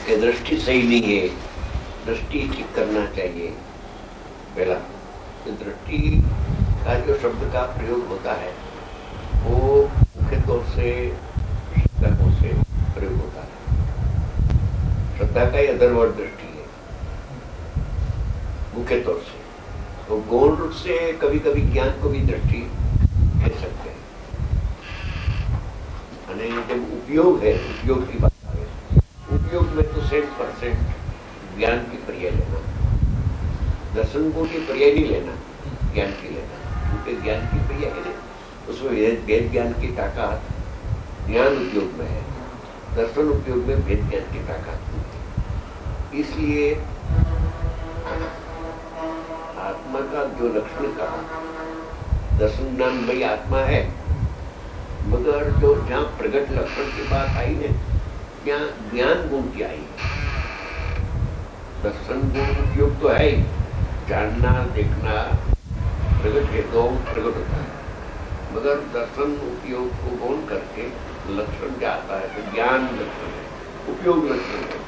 कि दृष्टि सही नहीं है, दृष्टि ठीक करना चाहिए। पहला तो दृष्टि का जो शब्द का प्रयोग होता है वो मुख्य तौर से श्रद्धा से प्रयोग होता है। श्रद्धा का ही अदर वर्ड दृष्टि है मुख्य तौर से। तो गौण रूप से कभी कभी ज्ञान को भी दृष्टि कह सकते हैं। અને जब उपयोग है, उपयोग की बात है, उपयोग में तो 100% ज्ञान की पर्याय लेना, दर्शन को की पर्याय नहीं लेना, ज्ञान की लेना। क्योंकि ज्ञान की पर्याय है ना, उसमें वेद ज्ञान की ताकत ज्ञान उपयोग में है, दर्शन उपयोग में वेद ज्ञान की ताकत नहीं है। इसलिए आत्मा का जो लक्षण कहा, दर्शन ज्ञान भाई आत्मा है, मगर जो जहां प्रगट लक्षण की बात आई है ત્યાં ज्ञान गुण की आई है। दर्शन गुण उपयोग तो है ही, जानना देखना प्रगट है तो प्रगट होता है, मगर दर्शन उपयोग को गौण करके लक्षण जाता है तो ज्ञान लक्षण है, उपयोग लक्षण है।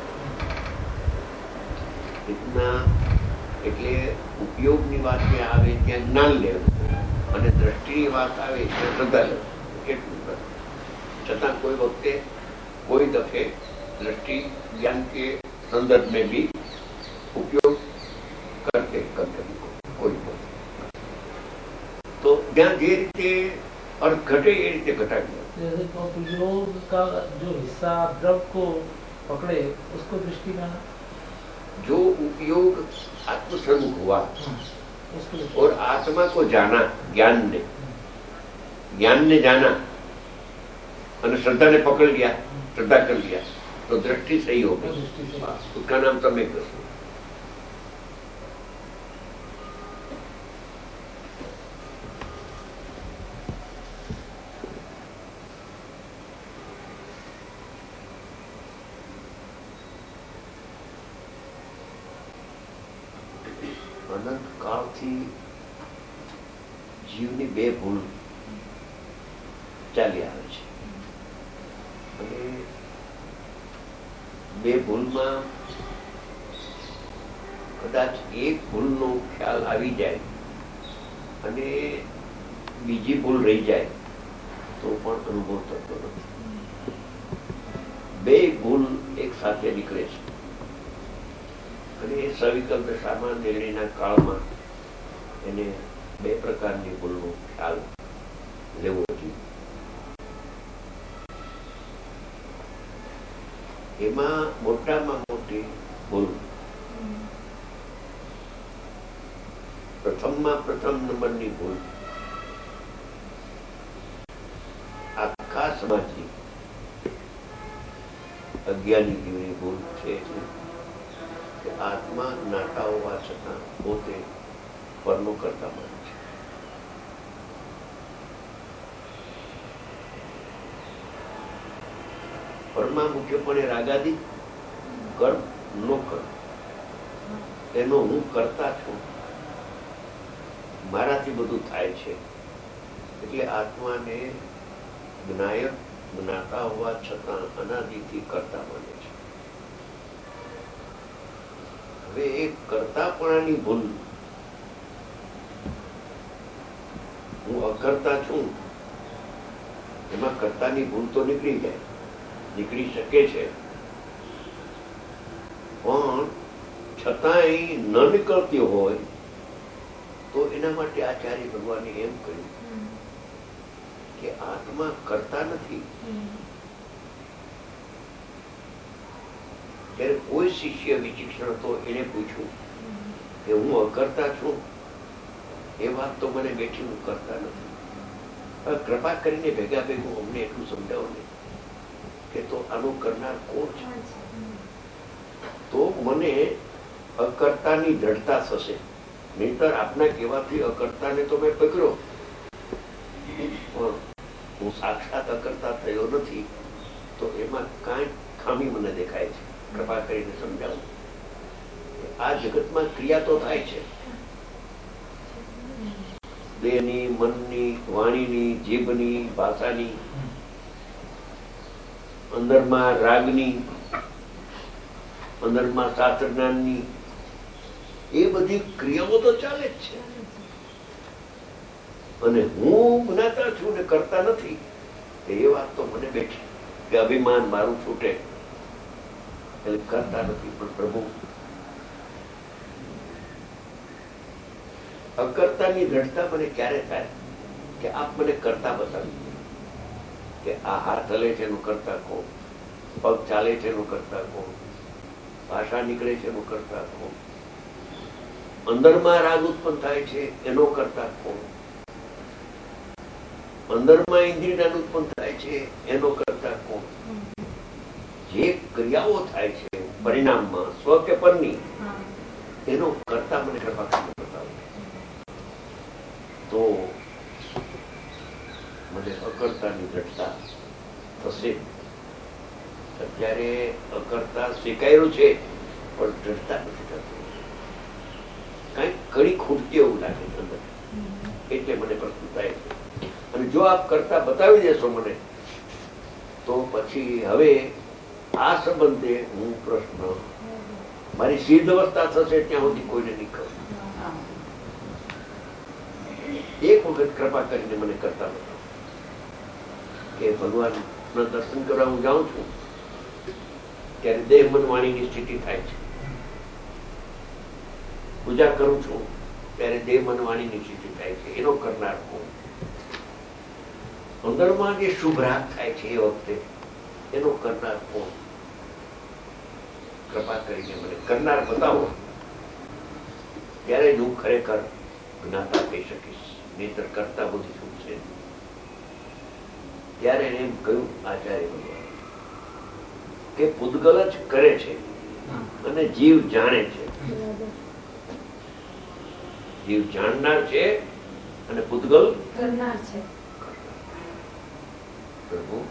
इतना એટલે ઉપયોગની વાત જે આવે ત્યાં જ્ઞાન લેવું અને દ્રષ્ટિની વાત આવે ત્યાં શ્રદ્ધા લેવું, કેટલું બસ। છતાં કોઈ વખતે कोई दफे दृष्टि ज्ञान के संदर्भ में भी उपयोग करते कभी कोई तो ज्ञान जे रीते अर्थ घटे ये रीते घटाड़ी जैसे तो उपयोग का जो हिस्सा द्रव को पकड़े उसको दृष्टि में जो उपयोग आत्मस्वरूप हुआ और आत्मा को जाना, ज्ञान ने जाना और श्रद्धा ने पकड़ लिया, श्रद्धा कर लिया तो दृष्टि सही हो गई। उसका नाम सम्यक दर्शन। अनंत काल थी जीवनी बे भूल चाली आवे छे અને બે ભૂલમાં કદાચ એક ભૂલનો ખ્યાલ આવી જાય અને બીજી ભૂલ રહી જાય તો પણ અનુભવ થતો નથી। બે ભૂલ એક સાથે નીકળે છે અને એ સવિકલ્પ દશામાં નિર્ણયના કાળમાં એને બે પ્રકારની ભૂલનો ખ્યાલ લેવો જોઈએ। એમાં મોટામાં મોટી ભૂલ પ્રથમ નંબરની ભૂલ આખા સમાજની અજ્ઞાની જીવની ભૂલ છે કે આત્મા જ્ઞાતા હોવા છતાં પોતે પરનો કરતા માને છે। પરમાં મુખ્યપણે રાગાદી કર્મ નો કર્મ એનો હું કરતા છું, મારાથી બધું થાય છે એટલે આત્માને જ્ઞાયક જ્ઞાતા હોવા છતાં અનાદિથી કરતા માને છે। હવે એ કરતાપણાની ભૂલ, હું અકર્તા છું એમાં કર્તાની ભૂલ તો નીકળી જાય, નીકળી શકે છે, પણ છતાંય ન નીકળતી હોય તો એના માટે આચાર્ય ભગવાને એમ કહ્યું કે આત્મા કરતા નથી। ત્યારે કોઈ શિષ્ય વિચિક્ષણ હતો એને પૂછ્યું કે હું અકર્તા છું, એ વાત તો મને બેઠી હું કરતા નથી, कृपा કરીને ભેગા ભેગું અમને એટલું સમજાવો ને કે તો આનું કરનાર કોણ છે, તો મને અકર્તાની દ્રઢતા થશે। નહીતર આપના કહેવાથી અકર્તાને તો મેં પકડ્યો પણ હું સાક્ષાત અકર્તા થયો નથી, તો એમાં કાંઈ ખામી મને દેખાય છે, कृपा કરીને સમજાવો। આ જગતમાં ક્રિયા તો થાય છે, દેહની, મનની, વાણીની, જીભની, ભાષાની, અંદરમાં રાગની, અંદરમાં શાસ્ત્ર જ્ઞાનની એ બધી ક્રિયાઓ તો ચાલે જ છે. અને હું જ્ઞાતા છું ને કરતા નથી, એ વાત તો મને બેઠી કે અભિમાન મારું છૂટે એટલે કરતા નથી. પણ પ્રભુ અકર્તાની દ્રઢતા મને ક્યારે થાય કે આપ મને કરતા બતાવી દો, કે આ હાથ હલે છે એનું કરતા કોણ, પગ ચાલે છે એનું કરતા કોણ, ભાષા નીકળે છે એનું કરતા કોણ, અંદરમાં રાગ ઉત્પન્ન થાય છે એનો કરતા કોણ, અંદરમાં ઇન્દ્રિય જ્ઞાન ઉત્પન્ન થાય છે એનો કરતા કોણ. જે ક્રિયાઓ થાય છે પરિણામમાં સ્વ કે પરની, એનો કરતા મને કૃપા કરીને બતાવો તો મને અકર્તાની દ્રઢતા થશે. અત્યારે અકર્તા સ્વીકાર્યું છે પણ દ્રઢતા નથી થતી, કઈક કડી ખૂટતી એવું લાગે છે અંદર, એટલે મને પ્રશ્ન થાય છે. અને જો આપ કરતા બતાવી દેશો મને તો પછી હવે આ સંબંધે હું પ્રશ્ન મારી સિદ્ધ અવસ્થા થશે ત્યાં સુધી કોઈને નહીં કહું. એક વખત કૃપા કરીને મને કરતા બતાવો કે ભગવાનના દર્શન કરવા હું જાઉં છું ત્યારે દેહ મન વાણીની સ્થિતિ થાય છે, પૂજા કરું છું ત્યારે દેહ મન વાણીની સ્થિતિ થાય છે, એનો કરનાર કોણ, અંદરમાં જે શુભ રાગ થાય છે એ વખતે એનો કરનાર કોણ. કૃપા કરીને મને કરનાર બતાવો ત્યારે જ હું ખરેખર જ્ઞાતા કહી શકીશ, નહીતર કરતા બધી છૂટશે. ત્યારે એને એમ કહ્યું આચાર્ય ભગવાન કે પૂતગલ જ કરે છે અને જીવ જાણે છે. જીવ જાણનાર છે અને પૂતગલ કરનાર છે. પ્રભુ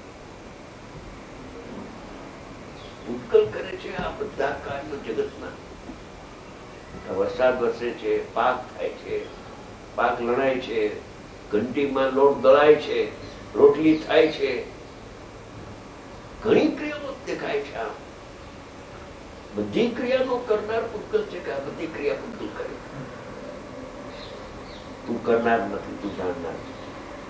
પૂતગલ કરે છે આ બધા કાર્યો જગતના. વરસાદ વરસે છે, પાક થાય છે, પાક લણાય છે, ઘંટીમાં લોટ દળાય છે, રોટલી થાય છે, ઘણી ક્રિયાઓ દેખાય છે. આમ બધી ક્રિયાનો કરનાર પૂતગલ છે કે આ બધી ક્રિયા પૂતગલ કરે. તું કરનાર નથી, તું જાણનાર છે.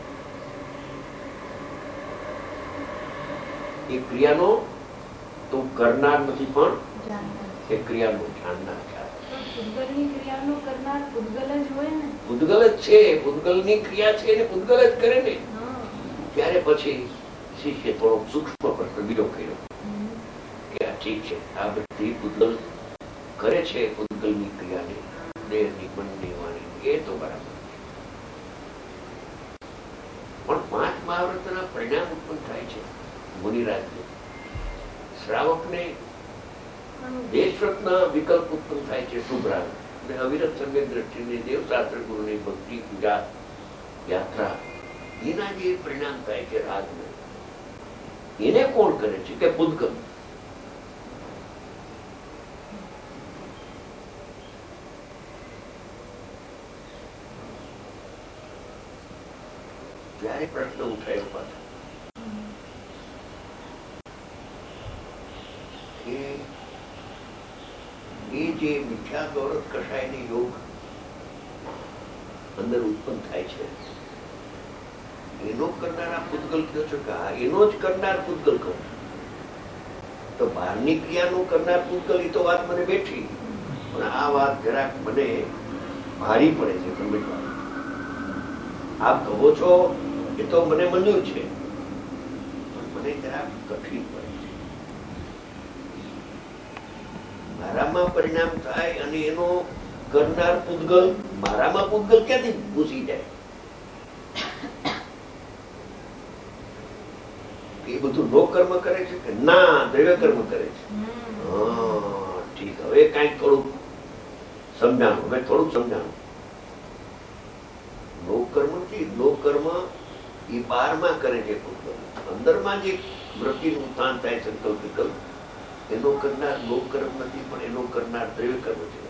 એ ક્રિયાનો તું કરનાર નથી પણ એ ક્રિયાનો જાણનાર છે. પૂતગલની ક્રિયાનો કરનાર પૂતગલ જ હોય ને. પૂતગલ જ છે, પૂતગલની ક્રિયા છે એને પૂતગલ જ કરે ને. ત્યારે પછી શિષ્ય થોડો સૂક્ષ્મ પ્રશ્ન બીજો કર્યો કે આ ઠીક છે, આ બધી પૂતગલ કરે છે પૂતગલની ક્રિયાને, દેહની મનની વાણી, એ તો બરાબર છે. પણ 5 મહાવ્રતના પરિણામ ઉત્પન્ન થાય છે મુનિરાજને, શ્રાવકને દેશરત્ન વિકલ્પ ઉત્પન્ન થાય છે શુભ રાગ, અને અવિરત સમ્યક દ્રષ્ટિની દેવશાસ્ત્ર ગુરુની ભક્તિ પૂજા યાત્રા, એના જે પરિણામ થાય છે રાગનું, એને કોણ કરે છે કે પૂતગલ. ત્યારે પ્રશ્ન ઉઠાયો પાછો કે એ જે મિથ્યા ગૌરવ કષાયની યોગ અંદર ઉત્પન્ન થાય છે એનો કરનારા પૂતગલ કયો છો કે એનો જ કરનાર પૂતગલ કહું. તો બહારની ક્રિયાનો કરનાર પૂતગલ, એ તો વાત મને બેઠી, પણ આ વાત જરાક મને ભારી પડે છે સમજવાની. આપ કહો છો એ તો મને મંજૂર છે, પણ મને જરાક કઠિન પડે છે. મારામાં પરિણામ થાય અને એનો કરનાર પૂતગલ, મારામાં પૂતગલ ક્યાંથી ઘૂસી જાય? એ બધું નો કર્મ કરે છે કે ના દ્રવ્ય કર્મ કરે છે? ઠીક, હવે કઈક થોડુંક સમજાણું, હવે થોડુંક સમજાણું. નો કર્મ નથી, નો કર્મ એ બહારમાં કરે છે પૂતગલ, અંદરમાં જે વૃત્તિનું ઉત્થાન થાય સંકલ્પ વિકલ્પ, એનો કરનાર નો કર્મ નથી, પણ એનો કરનાર દ્રવ્ય કર્મ છે.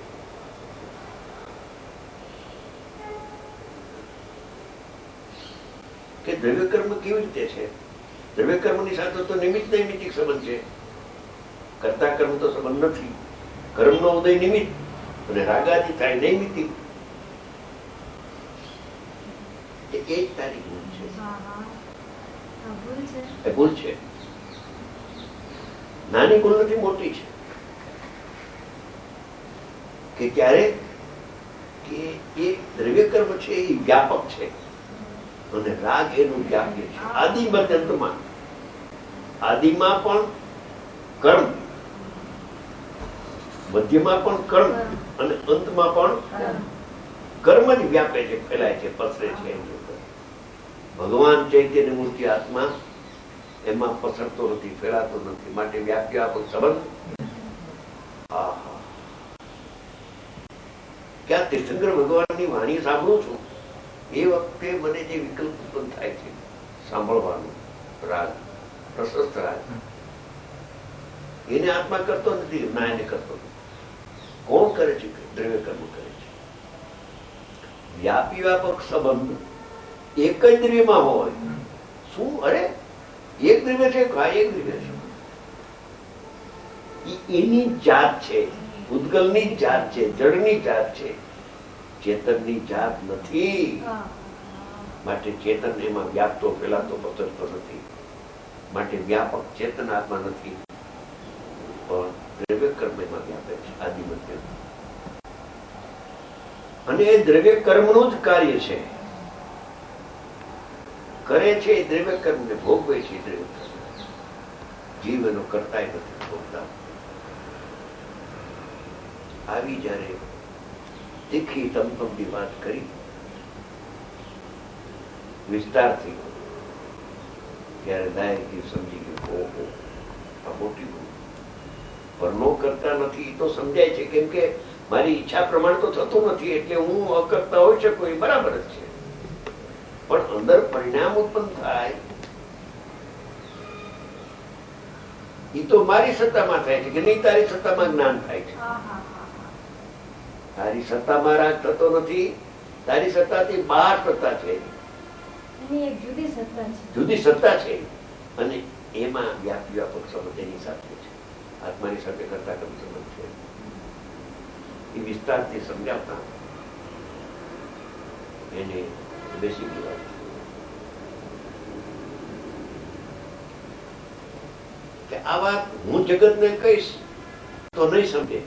કે દ્રવ્ય કર્મ કેવી રીતે છે? દ્રવ્ય કર્મની સાથે તો નિમિત્ત નૈમિત્તિક સંબંધ છે. કરતા કર્મ તો સંબંધ નથી. કર્મનો ઉદય નિમિત્ત અને રાગાદી થાય નૈમિત્તિ. એ જ તારી ભૂલ છે. એ ભૂલ છે. નાની ભૂલ નથી, મોટી છે. કે ક્યારે કે એ દ્રવ્ય કર્મ છે એ વ્યાપક છે અને રાગ એનું વ્યાપ્ય છે. આદિ મધ્યંતમાં, આદિમાં પણ કર્મ, મધ્યમાં પણ કર્મ અને અંતમાં પણ કર્મ જ વ્યાપે છે, ફેલાય છે, પસરે છે. એની ઉપર ભગવાન ચૈતન્ય મૂર્તિ આત્મા એમાં પસરતો નથી, ફેલાતો નથી. માટે વ્યાપ્ય આપણો સંબંધ. ક્યાં તીર્થંકર ભગવાનની વાણી સાંભળું છું એ વખતે મને જે વિકલ્પ ઉત્પન્ન થાય છે સાંભળવાનું, રાગ, પ્રશસ્ત રાગ, એને આત્મા કરતો નથી, ના એને કરતો નથી. કોણ કરે છે? દ્રવ્ય કર્મ કરે છે. વ્યાપી વ્યાપક સંબંધ એક જ દ્રવ્યમાં હોય. શું? અરે એક દ્રવ્ય છે, એક દ્રવ્ય છે, એની જાત છે, ભૂતગલની જાત છે, જળની જાત છે, ચેતનની જાત નથી. માટે ચેતન એમાં વ્યાપતો, ફેલાતો, પસરતો નથી. માટે વ્યાપક ચેતન આત્મા નથી, પણ દ્રવ્ય કર્મ એમાં વ્યાપે છે, આદિ મધ્ય. અને એ દ્રવ્ય કર્મનું જ કાર્ય છે. કરે છે એ દ્રવ્ય કર્મને, ભોગવે છે એ દ્રવ્ય કર્મ. જીવ એનો કરતા નથી, ભોગતા. આવી જયારે તીખી તમતમની વાત કરી વિસ્તારથી, ત્યારે નાયકજી સમજી ગયું, ઓહો, આ મોટી ભૂલ. પરનો કરતા નથી તો સમજાય છે, કેમ કે મારી ઈચ્છા પ્રમાણે તો થતું નથી, એટલે હું અકર્તા હોઈ શકું, એ બરાબર જ છે. પણ અંદર પરિણામ ઉત્પન્ન થાય એ તો મારી સત્તામાં થાય છે કે નહીં? તારી સત્તામાં જ્ઞાન થાય છે. તારી સત્તામાં રાગ થતો નથી, તારી સત્તાથી બહાર સત્તા છે, જુદી સત્તા છે. અને એમાં વ્યાપી વ્યાપક સંબંધ એની સાથે છે, આત્માની સાથે કરતા કર્મ સંબંધ છે. એ વિસ્તારથી સમજાવતા એને બેસી ગઈ વાત કે આ વાત હું જગતને કહીશ તો નહીં સમજે.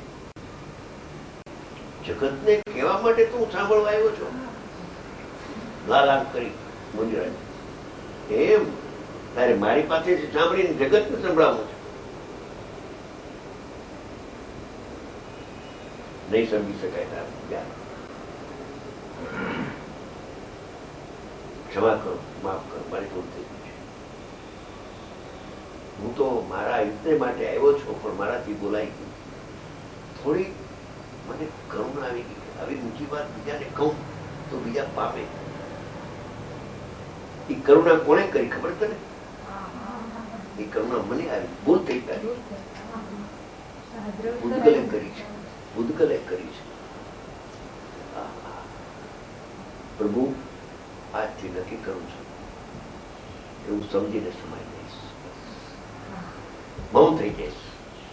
જગતને કહેવા માટે તું સાંભળવા આવ્યો છો? લાલામ કરી મુનિરાજ, એમ તારે મારી પાસેથી સાંભળીને જગતને સંભળાવવું છે? નહીં સમજી શકાય તારે. ક્ષમા કરો, માફ કરો, મારી ભૂલ થઈ ગઈ છે. હું તો મારા યુદ્ધને માટે આવ્યો છું, પણ મારાથી બોલાઈ ગયું. થોડી મને કરુણા આવી ગઈ. આવી ઊંચી વાત બીજાને કહું તો બીજા પામે. એ કરુણા કોણે કરી ખબર તને? એ કરુણા મને આવી, ભૂલ થઈ તારી. ભૂતગલે કરી છે, ભૂતગલે કરી છે. પ્રભુ આજથી નક્કી કરું છું એવું સમજીને સમાઈ જઈશ, મૌન થઈ જઈશ.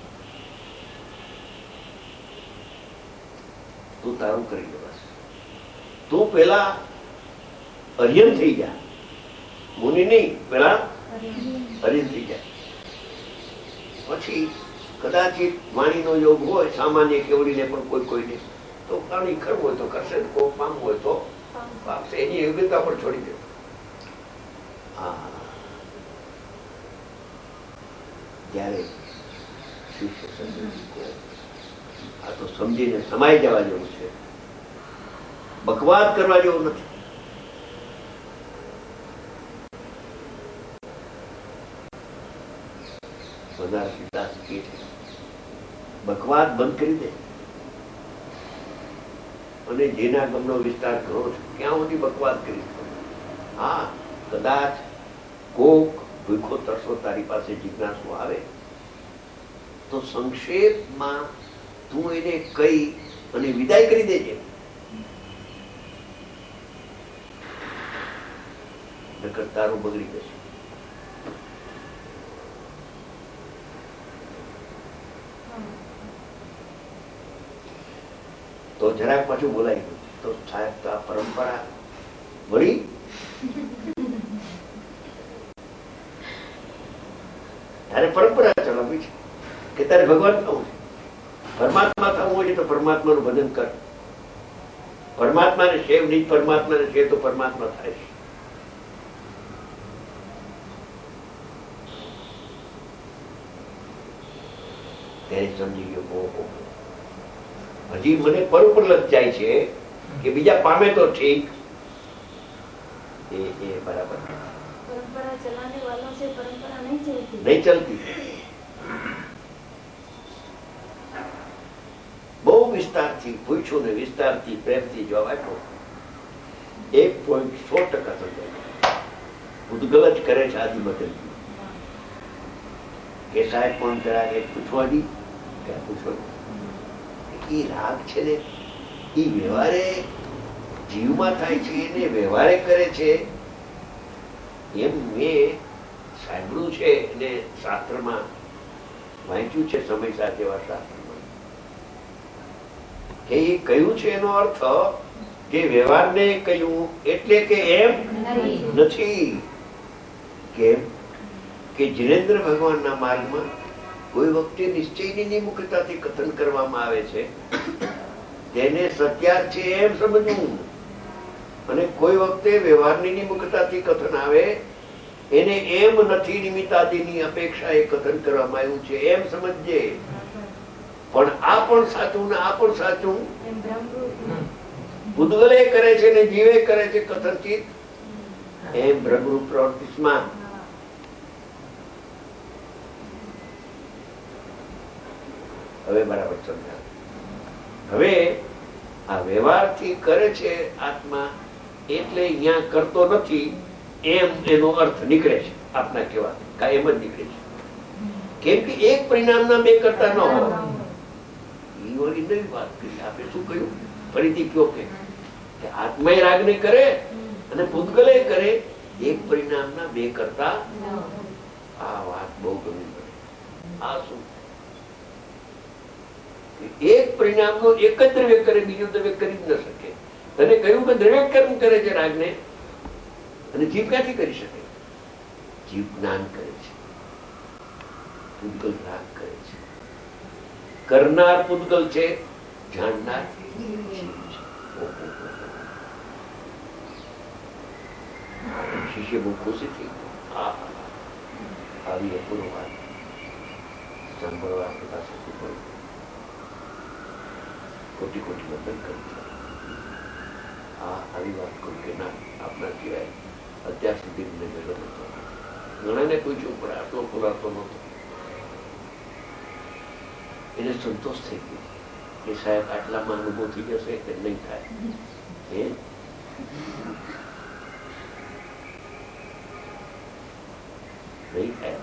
તું તારું કરી લે બસ. તું પેલા અરિયન થઈ જા, મુનિ નહીં, પેલા અરિયન થઈ જાય. પછી કદાચિત વાણીનો યોગ હોય, સામાન્ય કેવડીને પણ કોઈ કોઈને તો પાણી કરવું હોય તો કરશે, કોઈ પામવું હોય તો પામશે. એની યોગ્યતા પણ છોડી દે. જ્યારે શિષ્ય સત્સંગી આ તો સમજીને સમાઈ જવા જેવું છે, બકવાદ કરવા જેવું નથી. બધા પિતા કહે છે બકવાદ બંધ કરી દે, અને જેના ગમનો વિસ્તાર કરો છો ક્યાં સુધી બકવાદ કરી? હા, કદાચ કોક ભૂખો તરસો તારી પાસે જિજ્ઞાસુ આવે તો સંક્ષેપમાં તું એને કહી અને વિદાય કરી દેજે. નકર તારું બગડી જશે. જરાક પાછું બોલાઈ ગયું તો સાહેબ તો આ પરંપરા વળી તારે પરંપરા ચલાવવી છે કે તારે ભગવાન થવું છે. પરમાત્મા થવું હોય છે તો પરમાત્માનું ભજન કર. પરમાત્માને સેવ નહીં, પરમાત્માને સેવ તો પરમાત્મા થાય છે. ત્યારે સમજી ગયો ઓહો હજી મને પર ઉપર લગ જાય છે કે બીજા પામે તો ઠીક, એ બરાબર परंपरा चलाने वालों से परंपरा नहीं चलती. નહીં ચલતી. બહુ વિસ્તારથી પૂછ્યું ને વિસ્તારથી પ્રેમથી જવાબ આપ્યો. 1.100% સમજાય. ભૂતગલ જ કરે છે આદિ બદલ કે સાહેબ પણ જરા કંઈક પૂછવા દી કે પૂછવા દી. એ રાગ છે ને એ વ્યવહારે જીવમાં થાય છે એને વ્યવહારે કરે છે એમ મેં સાંભળ્યું છે અને શાસ્ત્રમાં વાંચ્યું છે સમયસર જેવા શાસ્ત્રમાં કે એ કહ્યું છે એનો અર્થ કે વ્યવહારને કહ્યું એટલે કે એમ નથી. કેમ કે જિનેન્દ્ર ભગવાનના માર્ગમાં કોઈ વખતે નિશ્ચયની નિમુખતાથી કથન કરવામાં આવે છે તેને સત્યાર્થ છે એમ સમજવું, અને કોઈ વખતે વ્યવહારની નિમુખતાથી કથન આવે એને એમ નથી નિમિત્તાદિની અપેક્ષા એ કથન કરવામાં આવ્યું છે એમ સમજજે. પણ આ પણ સાચું ને આ પણ સાચું. ભૂતગલે કરે છે ને જીવે કરે છે કથનચિત એમ બ્રહ્મરૂપ પ્રવૃત્તિમાં. હવે બરાબર સમજાય. હવે આ વ્યવહારથી કરે છે આત્મા એટલે અહીંયા કરતો નથી એમ એનો અર્થ નીકળે છે. આપના કેવા કાયમ જ નીકળે છે. કેમ કે એક પરિણામના બે કરતા ન હોય. એ વળી નવી વાત કરી. આપણે શું કહ્યું ફરીથી કયો કે આત્મા રાગને કરે અને ભૂતગલે કરે, એક પરિણામના બે કરતા. આ વાત બહુ ગમી મને. આ શું એક પરિણામનો એક જ દ્રવ્ય કરે બીજું દ્રવ્ય કરી જ ન શકે. તને કહ્યું કે દ્રવ્ય કર્મ કરે છે રાગને, અને જીવ ક્યાંથી કરી શકે? જીવ જ્ઞાન કરે છે, પૂતગલ રાગ કરે છે. કરનાર પૂતગલ છે, જાણનાર જીવ છે. શિષ્ય બહુ ખુશી થઈ ગયો. આવી અપૂર્વ વાત સાંભળવા આપણી પાસે કોઈ કોટી કોટી વંદન કરું છું. આવી વાત કોઈ કે ના આપના સિવાય અત્યાર સુધી મને મેળો નતો. ઘણાને પૂછ્યું પણ આટલો ખુલાસો નતો. એને સંતોષ થઈ ગયો કે સાહેબ આટલામાં અનુભવ થઈ જશે કે નહીં થાય. નહીં થાય.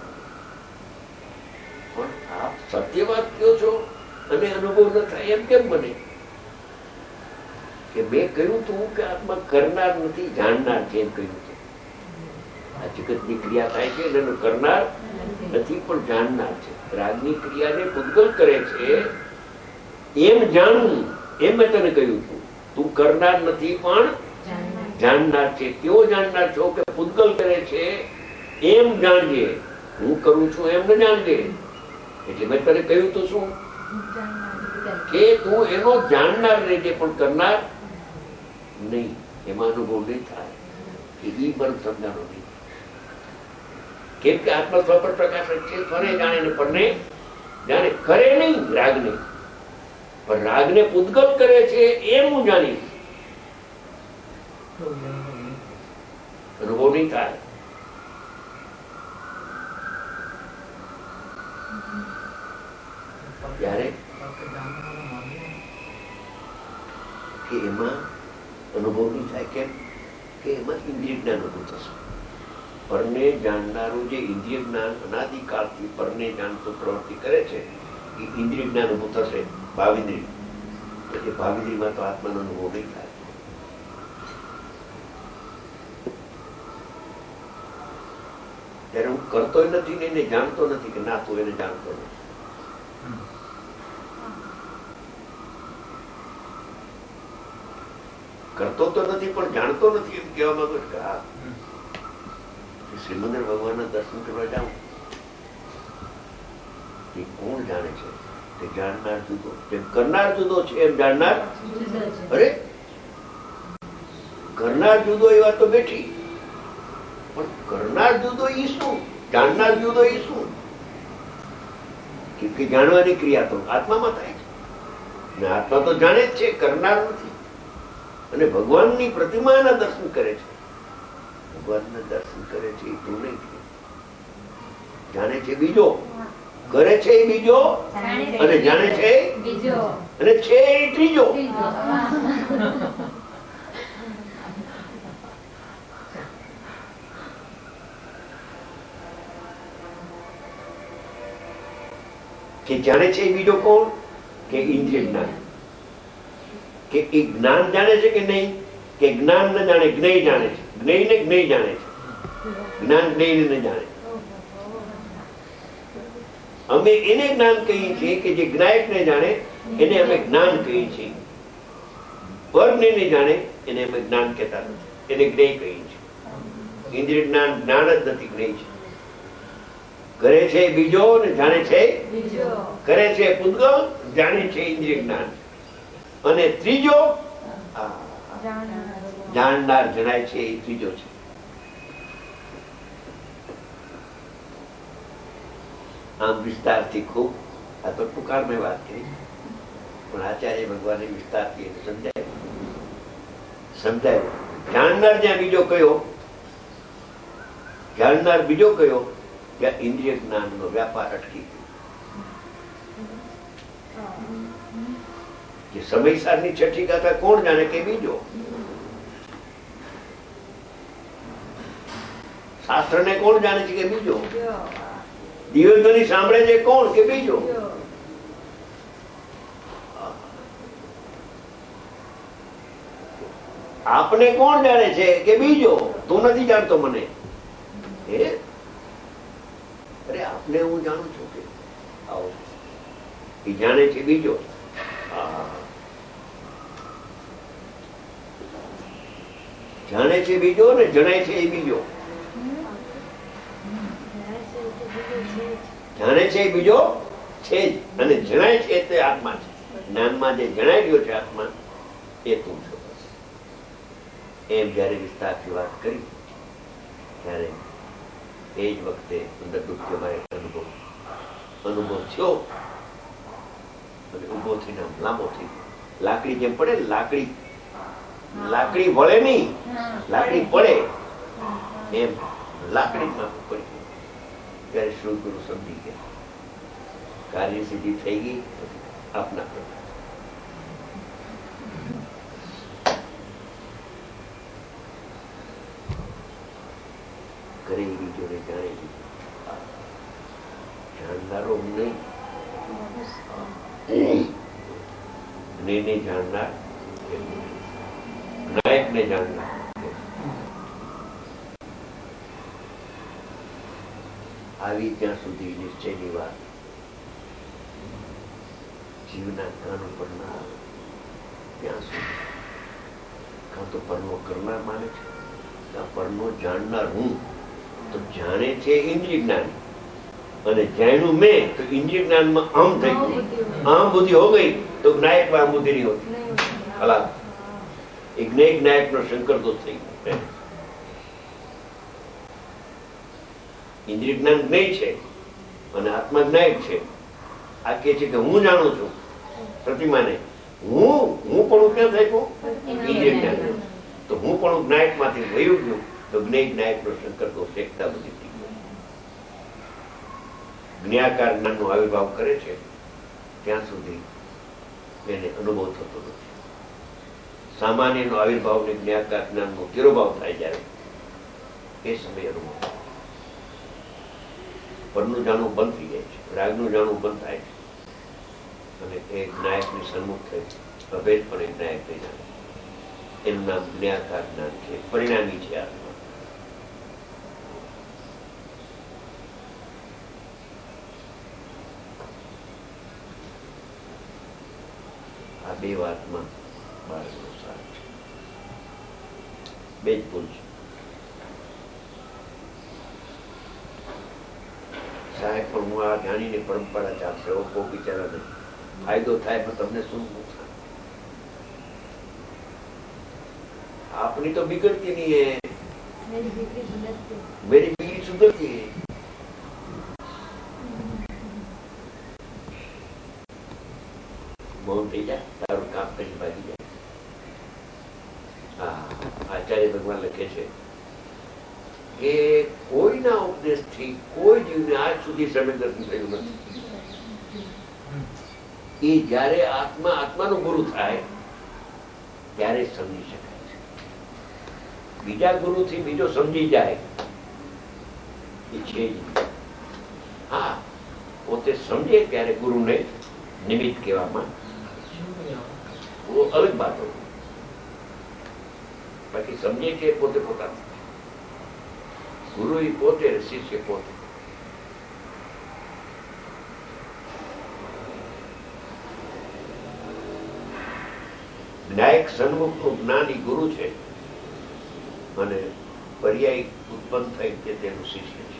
પણ આપ સત્ય વાત કહો છો અને અનુભવ ન થાય એમ કેમ બને? કે મેં કહ્યું તું કે આત્મા કરનાર નથી જાણનાર છે એમ કહ્યું છે. આ જગતની ક્રિયા થાય છે એનો કરનાર નથી પણ જાણનાર છે. રાગની ક્રિયાને પૂતગલ કરે છે એમ જાણવું, એમ મેં તને કહ્યું હતું. તું કરનાર નથી પણ જાણનાર છે. કેવો જાણનાર છો કે પૂતગલ કરે છે એમ જાણજે. હું કરું છું એમ ન જાણજે. એટલે મેં તને કહ્યું તો શું કે તું એનો જાણનાર રહેજે પણ કરનાર નહીં. એમાં અનુભવ નહીં થાય કે ઈ મન સમજાણો નહીં. કેમ કે આત્મા સ્વપર પ્રકાશક છે. સ્વને જાણે ને પરને જાણે. કરે નહીં રાગને, પણ રાગને પૂતગલ કરે છે એમ હું જાણીશ. અનુભવ નહીં થાય. ત્યારે કે એમાં અનુભવ નહીં થાય. કેમ કે એમાં ઇન્દ્રિય જ્ઞાન ઉભું થશે. પરને જાણનારું જે ઇન્દ્રિય જ્ઞાન અનાદિકાળથી પરને જાણતું પ્રવૃત્તિ કરે છે એ ઇન્દ્રિય જ્ઞાન ઉભું થશે. ભાવિન્દ્રિય. એટલે ભાવિન્દ્રિયમાં તો આત્માનો અનુભવ નહીં થાય. ત્યારે હું કરતો નથી ને એને જાણતો નથી કે ના તું એને જાણતો નથી. કરતો તો નથી પણ જાણતો નથી એમ કહેવા માંગુ છું કે હા શ્રીમંદર ભગવાનના દર્શન કરવા જાઉં તે કોણ જાણે છે? તે જાણનાર જુદો, જેમ કરનાર જુદો છે એમ જાણનાર અરે કરનાર જુદો એ વાત તો બેઠી, પણ કરનાર જુદો એ શું, જાણનાર જુદો એ શું? કેમ કે જાણવાની ક્રિયા તો આત્મામાં થાય છે ને આત્મા તો જાણે જ છે, કરનાર નથી. અને ભગવાનની પ્રતિમાના દર્શન કરે છે, ભગવાનના દર્શન કરે છે એ તું નહીં, જાણે છે બીજો, કરે છે એ બીજો, અને જાણે છે બીજો, અને છે એ ત્રીજો. કે જાણે છે એ બીજો કોણ? કે ઇન્દ્રિય જ્ઞાન. કે એ જ્ઞાન જાણે છે કે નહીં? કે જ્ઞાન ન જાણે, જ્ઞેય જાણે છે. જ્ઞેય ને જ્ઞેય જાણે છે, જ્ઞાન જ્ઞેય ને જાણે. અમે એને જ્ઞાન કહીએ છીએ કે જે જ્ઞાયક ને જાણે એને અમે જ્ઞાન કહીએ છીએ. પરને ને જાણે એને અમે જ્ઞાન કહેતા નથી, એને જ્ઞેય કહીએ છીએ. ઇન્દ્રિય જ્ઞાન જ્ઞાન જ નથી, જ્ઞેય છે. કરે છે બીજો ને જાણે છે બીજો, કરે છે પૂતગલ, જાણે છે ઇન્દ્રિય જ્ઞાન, અને ત્રીજો જાણનાર જણાય છે એ ત્રીજો છે. આમ વિસ્તારથી ખૂબ, આ તો ટૂંકાર મેં વાત કરી, પણ આચાર્ય ભગવાને વિસ્તારથી એને સમજાયું. જાણનાર જ્યાં બીજો કયો, જાણનાર બીજો કયો, ત્યાં ઇન્દ્રિય જ્ઞાનનો વ્યાપાર અટકી ગયો. કે સમયસારની છઠ્ઠી ગાથા કોણ જાણે કે બીજો, શાસ્ત્રને કોણ જાણે છે કે બીજો, દિવ્યધ્વનિ સાંભળે છે કોણ કે બીજો. આપને કોણ જાણે છે કે બીજો, તું નથી જાણતો મને. અરે આપને હું જાણું છું કે આવો એ જાણે છે બીજો. જાણે છે બીજો ને જણાય છે એ બીજો. જાણે છે એ બીજો છે જ, અને જણાય છે તે આત્મા છે. જ્ઞાનમાં જે જણાઈ ગયો છે આત્મા એ તું છો. એમ જયારે વિસ્તારથી વાત કરી ત્યારે એ જ વખતે અંદર દુઃખમાં અનુભવ થયો અને ઉભો થઈને લાંબો થઈ ગયો. લાકડી જેમ પડે ને, લાકડી વળે નહીં, લાકડી પડે એમ લાકડીમાં પડી ગઈ. ત્યારે શ્રી ગુરુ સમજી ગયા, કાર્ય સિદ્ધિ થઈ ગઈ. આપના કરે એવી જોડે જાણે લીધું. જાણનારો નહીં, જ્ઞેયને જાણનાર, જ્ઞાયકને જાણનાર. આવી ત્યાં સુધી નિશ્ચયની વાત જીવના કાન ઉપર ના આવે ત્યાં સુધી કાં તો પરનો કરનાર માને છે, કાં પરનો જાણનાર હું. તો જાણે છે ઇન્દ્રિય જ્ઞાન, અને જાણ્યું મેં તો ઇન્દ્રિય જ્ઞાનમાં આમ થઈ ગયું, આમ બુદ્ધિ હો ગઈ તો જ્ઞાયક માં બુદ્ધિ નહીં હોતી. અલગ એક જ્ઞાયક નો શંકર દોષ થઈ ગયો. ઇન્દ્રિય જ્ઞાન જ્ઞેય છે અને આત્મા જ્ઞાયક છે. આ કે છે કે હું જાણું છું પ્રતિમાને, હું પણ ક્યાં થાય ઇન્દ્રિય જ્ઞાન. તો હું પણ જ્ઞાયક માંથી વયું ગયું તો જ્ઞેય જ્ઞાયક નો શંકર દોષ એકતા બધી થઈ ગયો. જ્ઞાકાર જ્ઞાન નો આવિર્ભાવ કરે છે ત્યાં સુધી એને અનુભવ થતો નથી. સામાન્ય નો આવિર્ભાવ ને જ્ઞાકાર જ્ઞાન નો તિરોભાવ થાય જયારે એ સમય અનુભવ. પરનું જાણવું બંધ થઈ જાય છે, રાગનું જાણવું બંધ થાય છે, અને એ જ્ઞાયકની સન્મુખ થઈ અભેદપણે જ્ઞાયક નહીં જાણે. એનું નામ જ્ઞાકાર જ્ઞાન છે, પરિણામી છે આત્મા. આ બે વાતમાં બાળકનો સાર છે. બે જ ભૂલ છે. સાહેબ પણ હું આ જાણીને પરંપરા ચાલશે ઓ બિચારાને ફાયદો થાય પણ તમને શું નુકસાન? આપની તો बिगड़ती नहीं है, मेरी बिगड़ी सुधरती है. મૌન થઈ જા, તારું કામ કરી ભાગી જાય. હા, આચાર્ય ભગવાન લખે છે કે કોઈના ઉપદેશથી કોઈ જીવને આજ સુધી સમય દર્શન થયું નથી. એ જયારે આત્માનો ગુરુ થાય ત્યારે સમજી શકાય છે. બીજા ગુરુથી બીજો સમજી જાય એ છે જ. હા, પોતે સમજે ત્યારે ગુરુને નિમિત્ત કહેવામાં અલગ બાત હોય. બાકી સમજે છે પોતે પોતાનું. ગુરુ એ પોતે, શિષ્ય પોતે. ન્યાયિક સન્મુખનું જ્ઞાન એ ગુરુ છે અને પર્યાય ઉત્પન્ન થઈ તે તેનું શિષ્ય છે.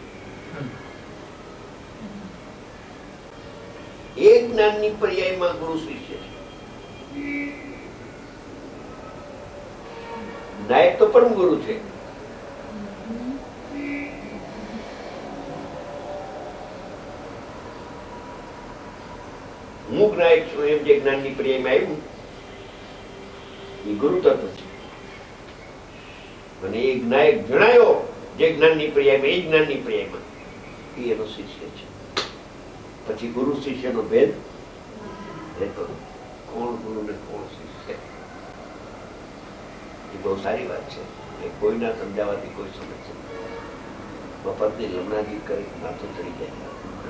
એ જ્ઞાનની પર્યાયમાં ગુરુ શિષ્ય છે. નાયક તો પરમ ગુરુ છે. હું જ્ઞાયક છું એમ જે જ્ઞાનની પર્યાયમાં આવ્યું એ ગુરુ તત્વ છે. અને એ જ્ઞાયક જણાયો જે જ્ઞાનની પર્યાયમાં એ જ્ઞાનની પર્યાયમાં એ એનો શિષ્ય છે. પછી ગુરુ શિષ્યનો ભેદ રહેતો કોણ ગુરુ ને કોણ શિષ્ય એ બહુ સારી વાત છે. એ કોઈના સમજાવવાથી કોઈ સમજશે મફતની લમણાજી કરી માથું ચડી જાય.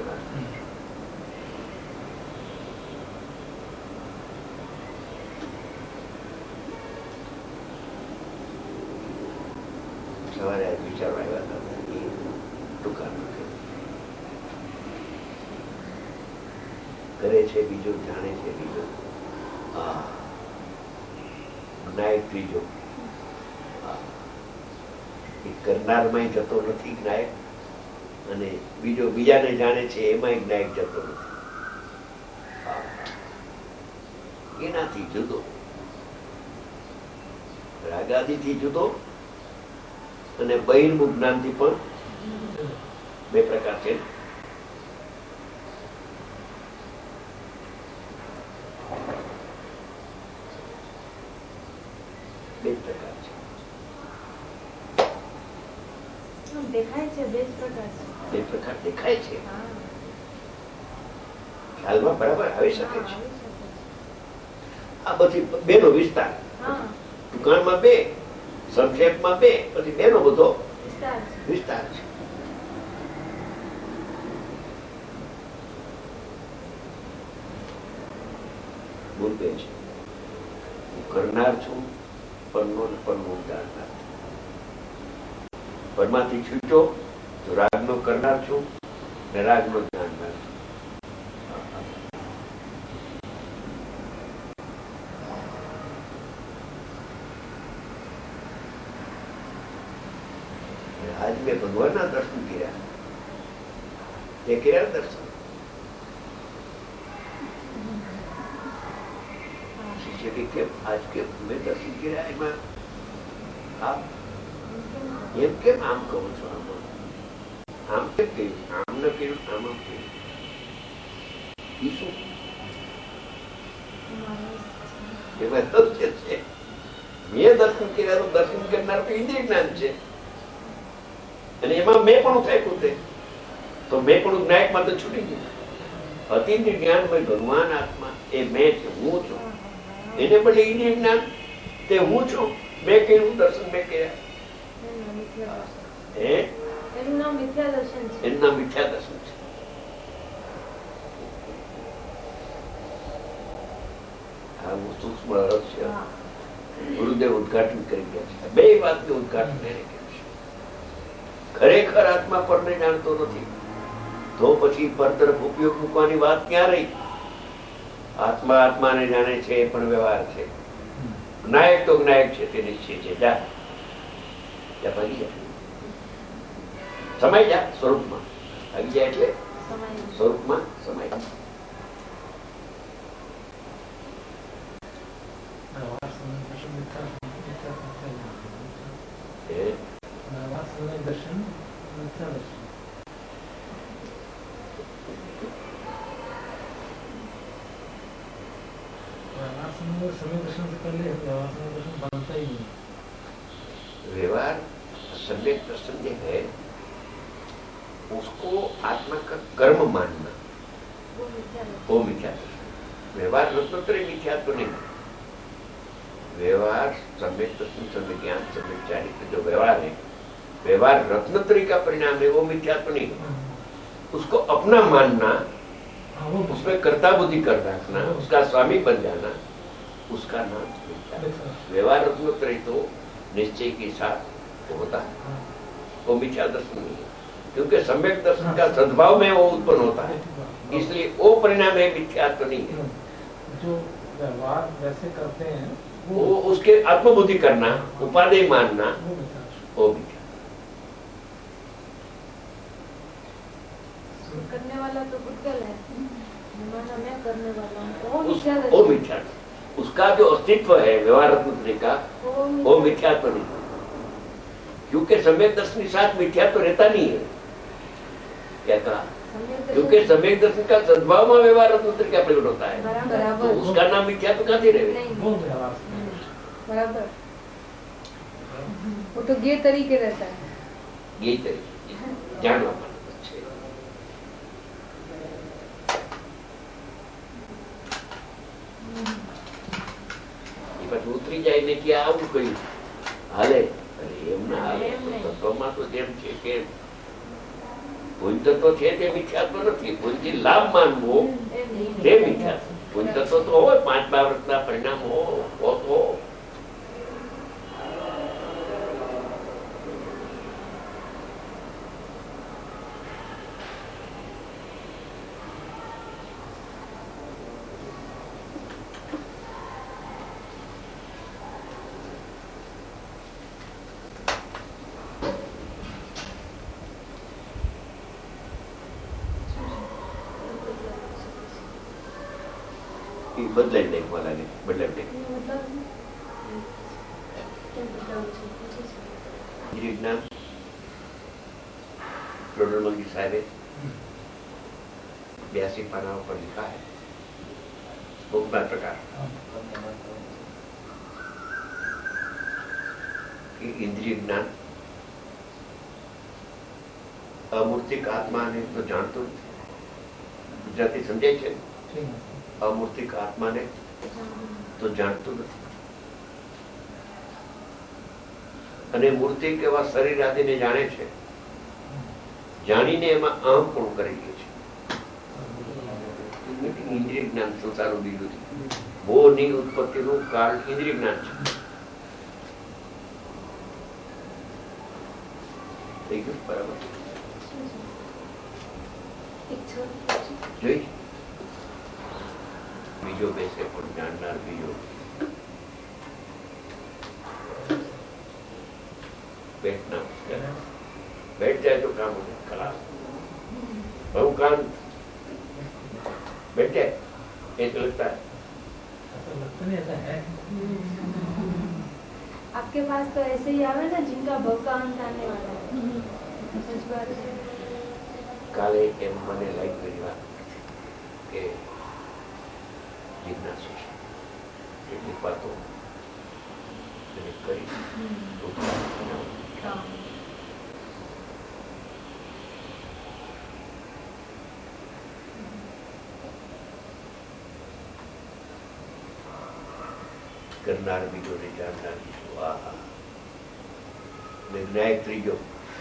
સવારે આજ વિચારો આવ્યા હતા ટૂંકા કરે છે બીજો, જાણે છે બીજો, જ્ઞાયક ત્રીજો. એ કરનારમાં જતો નથી જ્ઞાયક, અને બીજો બીજાને જાણે છે એમાં જ્ઞાયક જતો નથી. એનાથી જુદો, રાગાદિથી જુદો અને બહિર્મુખ જ્ઞાનથી પણ બે પ્રકાર છે. બે પ્રકાર છે. દેખાય છે બે પ્રકાર છે. બે પ્રકાર દેખાય છે. ખ્યાલમાં બરાબર આવી શકે છે. આ બધી બેનો વિસ્તાર, ટૂંકાણમાં બે, સંક્ષેપમાં બે, પછી બેનો બધો વિસ્તાર છે. બોલ બે છે. હું કરનાર છું, પરનું જાણનાર છું. પરમાંથી છૂટો તો રાગનો કરનાર છું ને રાગનો જાણનાર છું. આજ મેં ભગવાનના દર્શન કર્યા. તે કર્યા દર્શન? શિષ્ય કે કેમ આજ કેમ મેં દર્શન કર્યા એમાં આપ એમ કેમ આમ કહો છો? આમ કેમ કહ્યું? આમ ન કહ્યું, આમ કહ્યું. એ શું એમાં રહસ્ય છે? મેં દર્શન કર્યા તો દર્શન કરનાર તો ઇન્દ્રિય જ્ઞાન છે અને એમાં મેં પણ થાય પોતે તો મેં પણ જ્ઞાયકમાં તો છૂટી ગયું. અતિન્દ્રિય જ્ઞાન ભગવાન આત્મા એ મેં છે, હું છું. એને બદલે ઇન્દ્રિય જ્ઞાન તે હું છું, મેં કર્યું દર્શન, મેં કર્યા. એમના મિથ્યા દર્શન છે. આ સૂક્ષ્મ રહસ્ય ગુરુદેવ ઉદઘાટન કરી ગયા છે. બે વાતનું ઉદઘાટન એને કર્યું છે. ખરેખર આત્મા પરને જાણતો નથી તો પછી પર તરફ ઉપયોગ મૂકવાની વાત ક્યાં રહી? આત્મા આત્માને જાણે છે એ પણ વ્યવહાર છે. જ્ઞાયક તો જ્ઞાયક છે તે નિશ્ચય છે. જા ત્યાં ભાગી જાય, સમાઈ જાય સ્વરૂપમાં. ભાગી જાય એટલે સ્વરૂપમાં સમાઈ જાય. વ્યવહાર સમય દર્શન મિથ્યા એ વ્યવહાર સમય દર્શન मिथ्या दर्शन व्यवहार समय दर्शन से पहले व्यवहार समय दर्शन बनता ही नहीं. व्यवहार सम्यक दर्शन जो है उसको आत्मा का कर्म मानना वो मिथ्या दर्शन. व्यवहार रत्नोत्तरी मिथ्या तो नहीं. व्यवहार सम्यक दर्शन, सम्यक ज्ञान, सम्यक चारित्र जो व्यवहार है, व्यवहार रत्नोत्तरी का परिणाम है, वो मिथ्या तो नहीं. उसको अपना मानना, उसमें कर्ता बुद्धि कर रखना, उसका स्वामी बन जाना, उसका नाम मिथ्या. व्यवहार रत्नोत्तरी तो निश्चय के साथ होता है, वो मिथ्या दर्शन नहीं है, क्योंकि सम्यक दर्शन का सद्भाव में वो उत्पन्न होता है, इसलिए वो परिणाम है, मिथ्या तो नहीं है. जो व्यवहार वैसे करते हैं वो उसके आत्मबुद्धि करना, उपादेय मानना, वो मिथ्या. करने वाला तो भूतगल है, माना मैं करने वाला हूँ, वो मिथ्या. उसका जो अस्तित्व है व्यवहार रत्नोत्तरी का, वो मिथ्या तो नहीं, क्योंकि सम्यक दर्शन के साथ मिथ्या तो रहता नहीं है. क्या कहा? क्योंकि सम्यक दर्शन का सद्भाव में व्यवहार रत्नोत्तरी का प्रकट होता है, तो उसका नाम मिथ्या तो कहाँ से रहे? बराबर, वो तो ये तरीके रहता है, ये तरीके जानवा पाना. પછી ઉતરી જાય ને કે આવું કહ્યું હાલે, અરે એમ ના હાલે. તત્વમાં તો જેમ છે કે પુંજ તત્વ છે તે મિથ્યાત્વ નથી, પુંજથી લાભ માનવો તે મિથ્યાત્વ. પુંજ તત્વ તો હોય, 5 બાવૃતના પરિણામ હો તો બદલાઈ નાખવા લાગે, બદલાઈ જ્ઞાન प्रोडोलॉजी साहब 82 पानाओं पर लिखा है मुक्ता प्रकार कि इंद्रिय ज्ञान અમૂર્તિક આત્માને તો જાણતો નથી. ગુજરાતી સમજાય છે? અમૂર્તિક આત્માને તો જાણતો નથી, અને મૂર્તિક એવા શરીર આદિને જાણે છે. જાણીને એમાં અહમ પણ કરી દે છે. ઇન્દ્રિય જ્ઞાન સંસારનું બીજું છે. મોહની ઉત્પત્તિનું કારણ ઇન્દ્રિય જ્ઞાન છે. થઈ ગયું બરાબર? જોઈ બીજો બેસે પણ જાણનાર બીજો बैठना बैठ जाए तो काम हो जाए, खलास. बहु काम बैठ जाए ऐसा लगता है. लगता नहीं, ऐसा है. आपके पास तो ऐसे ही आवे ना जिनका भव का अंत आने वाला है. सच बात है. काले एम મને લાઈક કરી વાત કે જિજ્ઞાસુ છે કેટલીક વાતો એને કરી તો કરનાર બીજો ને જાણનાર બીજો. આહા નિર્ણાયક ત્રીજો.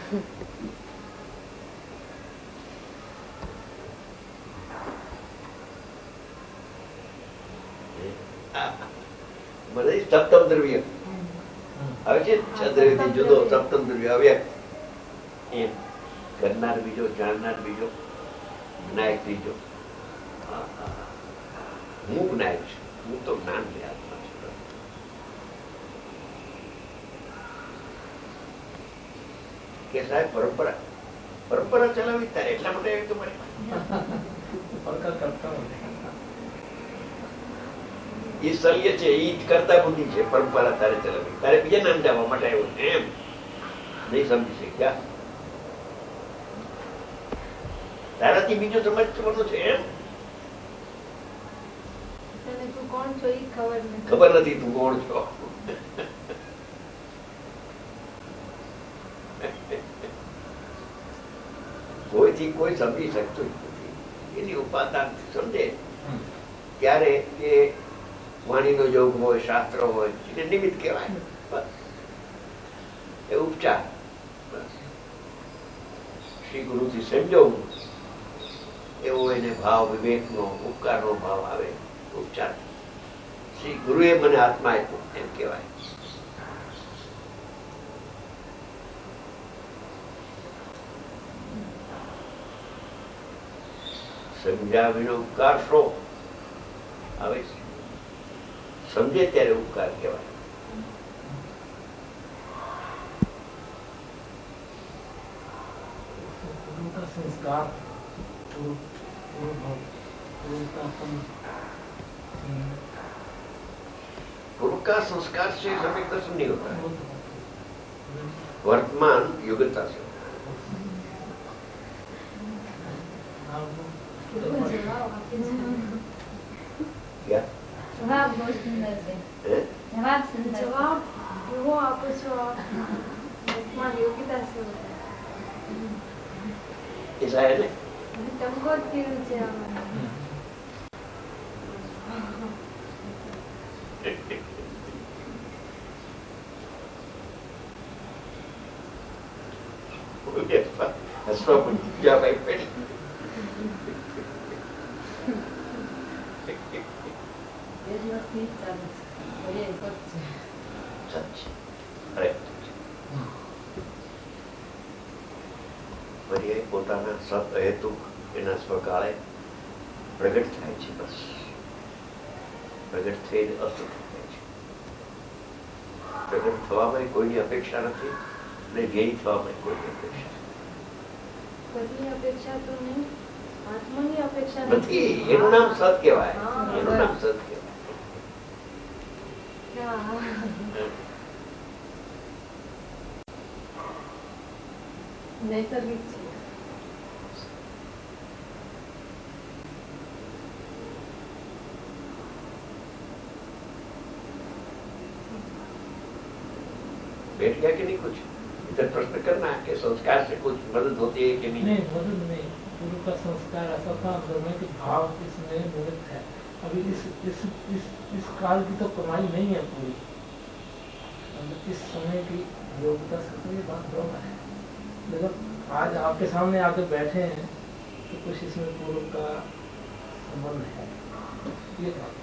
મને સપ્તમ દ્રવ્ય આવે છે, છ દ્રવ્યથી જુદો સપ્તમ દ્રવ્ય અવ્યક્ત. એમ કરનાર બીજો, જાણનાર બીજો, જ્ઞાયક ત્રીજો. હું જ્ઞાયક છું, હું તો જ્ઞાન આત્મા છું. कैसा है परंपरा परंपरा चलावी तारे એટલા માટે તમારી ફરકા કરતા હોય એ સલ્ય છે એ કરતા બુદ્ધિ છે પરંપરા તારે ચલાવી તારે બીજા નામ જવા માટે આવ્યો એમ નહીં સમજી શક્યા તારાથી બીજો સમજવાનો છે એમ તને તું કોણ છો એ ખબર નથી ખબર નથી તું કોણ છો કોઈથી કોઈ સમજી શકતું જ નથી એની ઉપાદાન સમજે ત્યારે એ વાણીનો યોગ હોય શાસ્ત્ર હોય એને નિમિત્ત કહેવાય બસ એ ઉપચાર બસ શ્રી ગુરુથી સંજોગ એવો એને ભાવ વિવેકનો ઉપકારનો ભાવ આવે ઉપચાર શ્રી ગુરુએ મને આત્મા આપ્યો એમ કહેવાય સમજ્યા વિનો ઉપકાર શો આવે છે સમજે ત્યારે ઉપકાર કહેવાય गुरु का संस्कार गुरु गुरु भाव गुरु का गुरु का संस्कार से सम्यक दर्शन नहीं होता है वर्तमान योग्यता से क्या जवाब बहुत सुंदर है जवाब सुंदर जवाब वो आपको जो वर्तमान योग्यता से होता है ऐसा है ना टंकोट की रुचि હસવા પણ બીજા ભાઈ પેલી સચ અરે પર્યાય પોતાના સત હેતુક એના સ્વકાળે પ્રગટ થાય છે બસ પ્રગટ થઈને અસત થાય છે પ્રગટ થવામાં કોઈની અપેક્ષા નથી અને ધ્યેય થવામાં કોઈની અપેક્ષા પદની અપેક્ષા તો નહીં આત્માની અપેક્ષા નથી એનું નામ સત કહેવાય એનું નામ સત કહેવાય નૈસર્ગિક છે बैठ गया कि नहीं कुछ इधर प्रश्न करना है कि संस्कार से कुछ मदद होती है कि नहीं नहीं मदद नहीं गुरु का संस्कार ऐसा था अंदर में कि भाव इसमें निमित्त है अभी इस काल की तो कमाई नहीं है पूरी मतलब इस समय की योग्यता से तो ये बात बराबर है लेकिन आज आपके सामने आके बैठे हैं तो कुछ इसमें पूर्व का संबंध है ये बात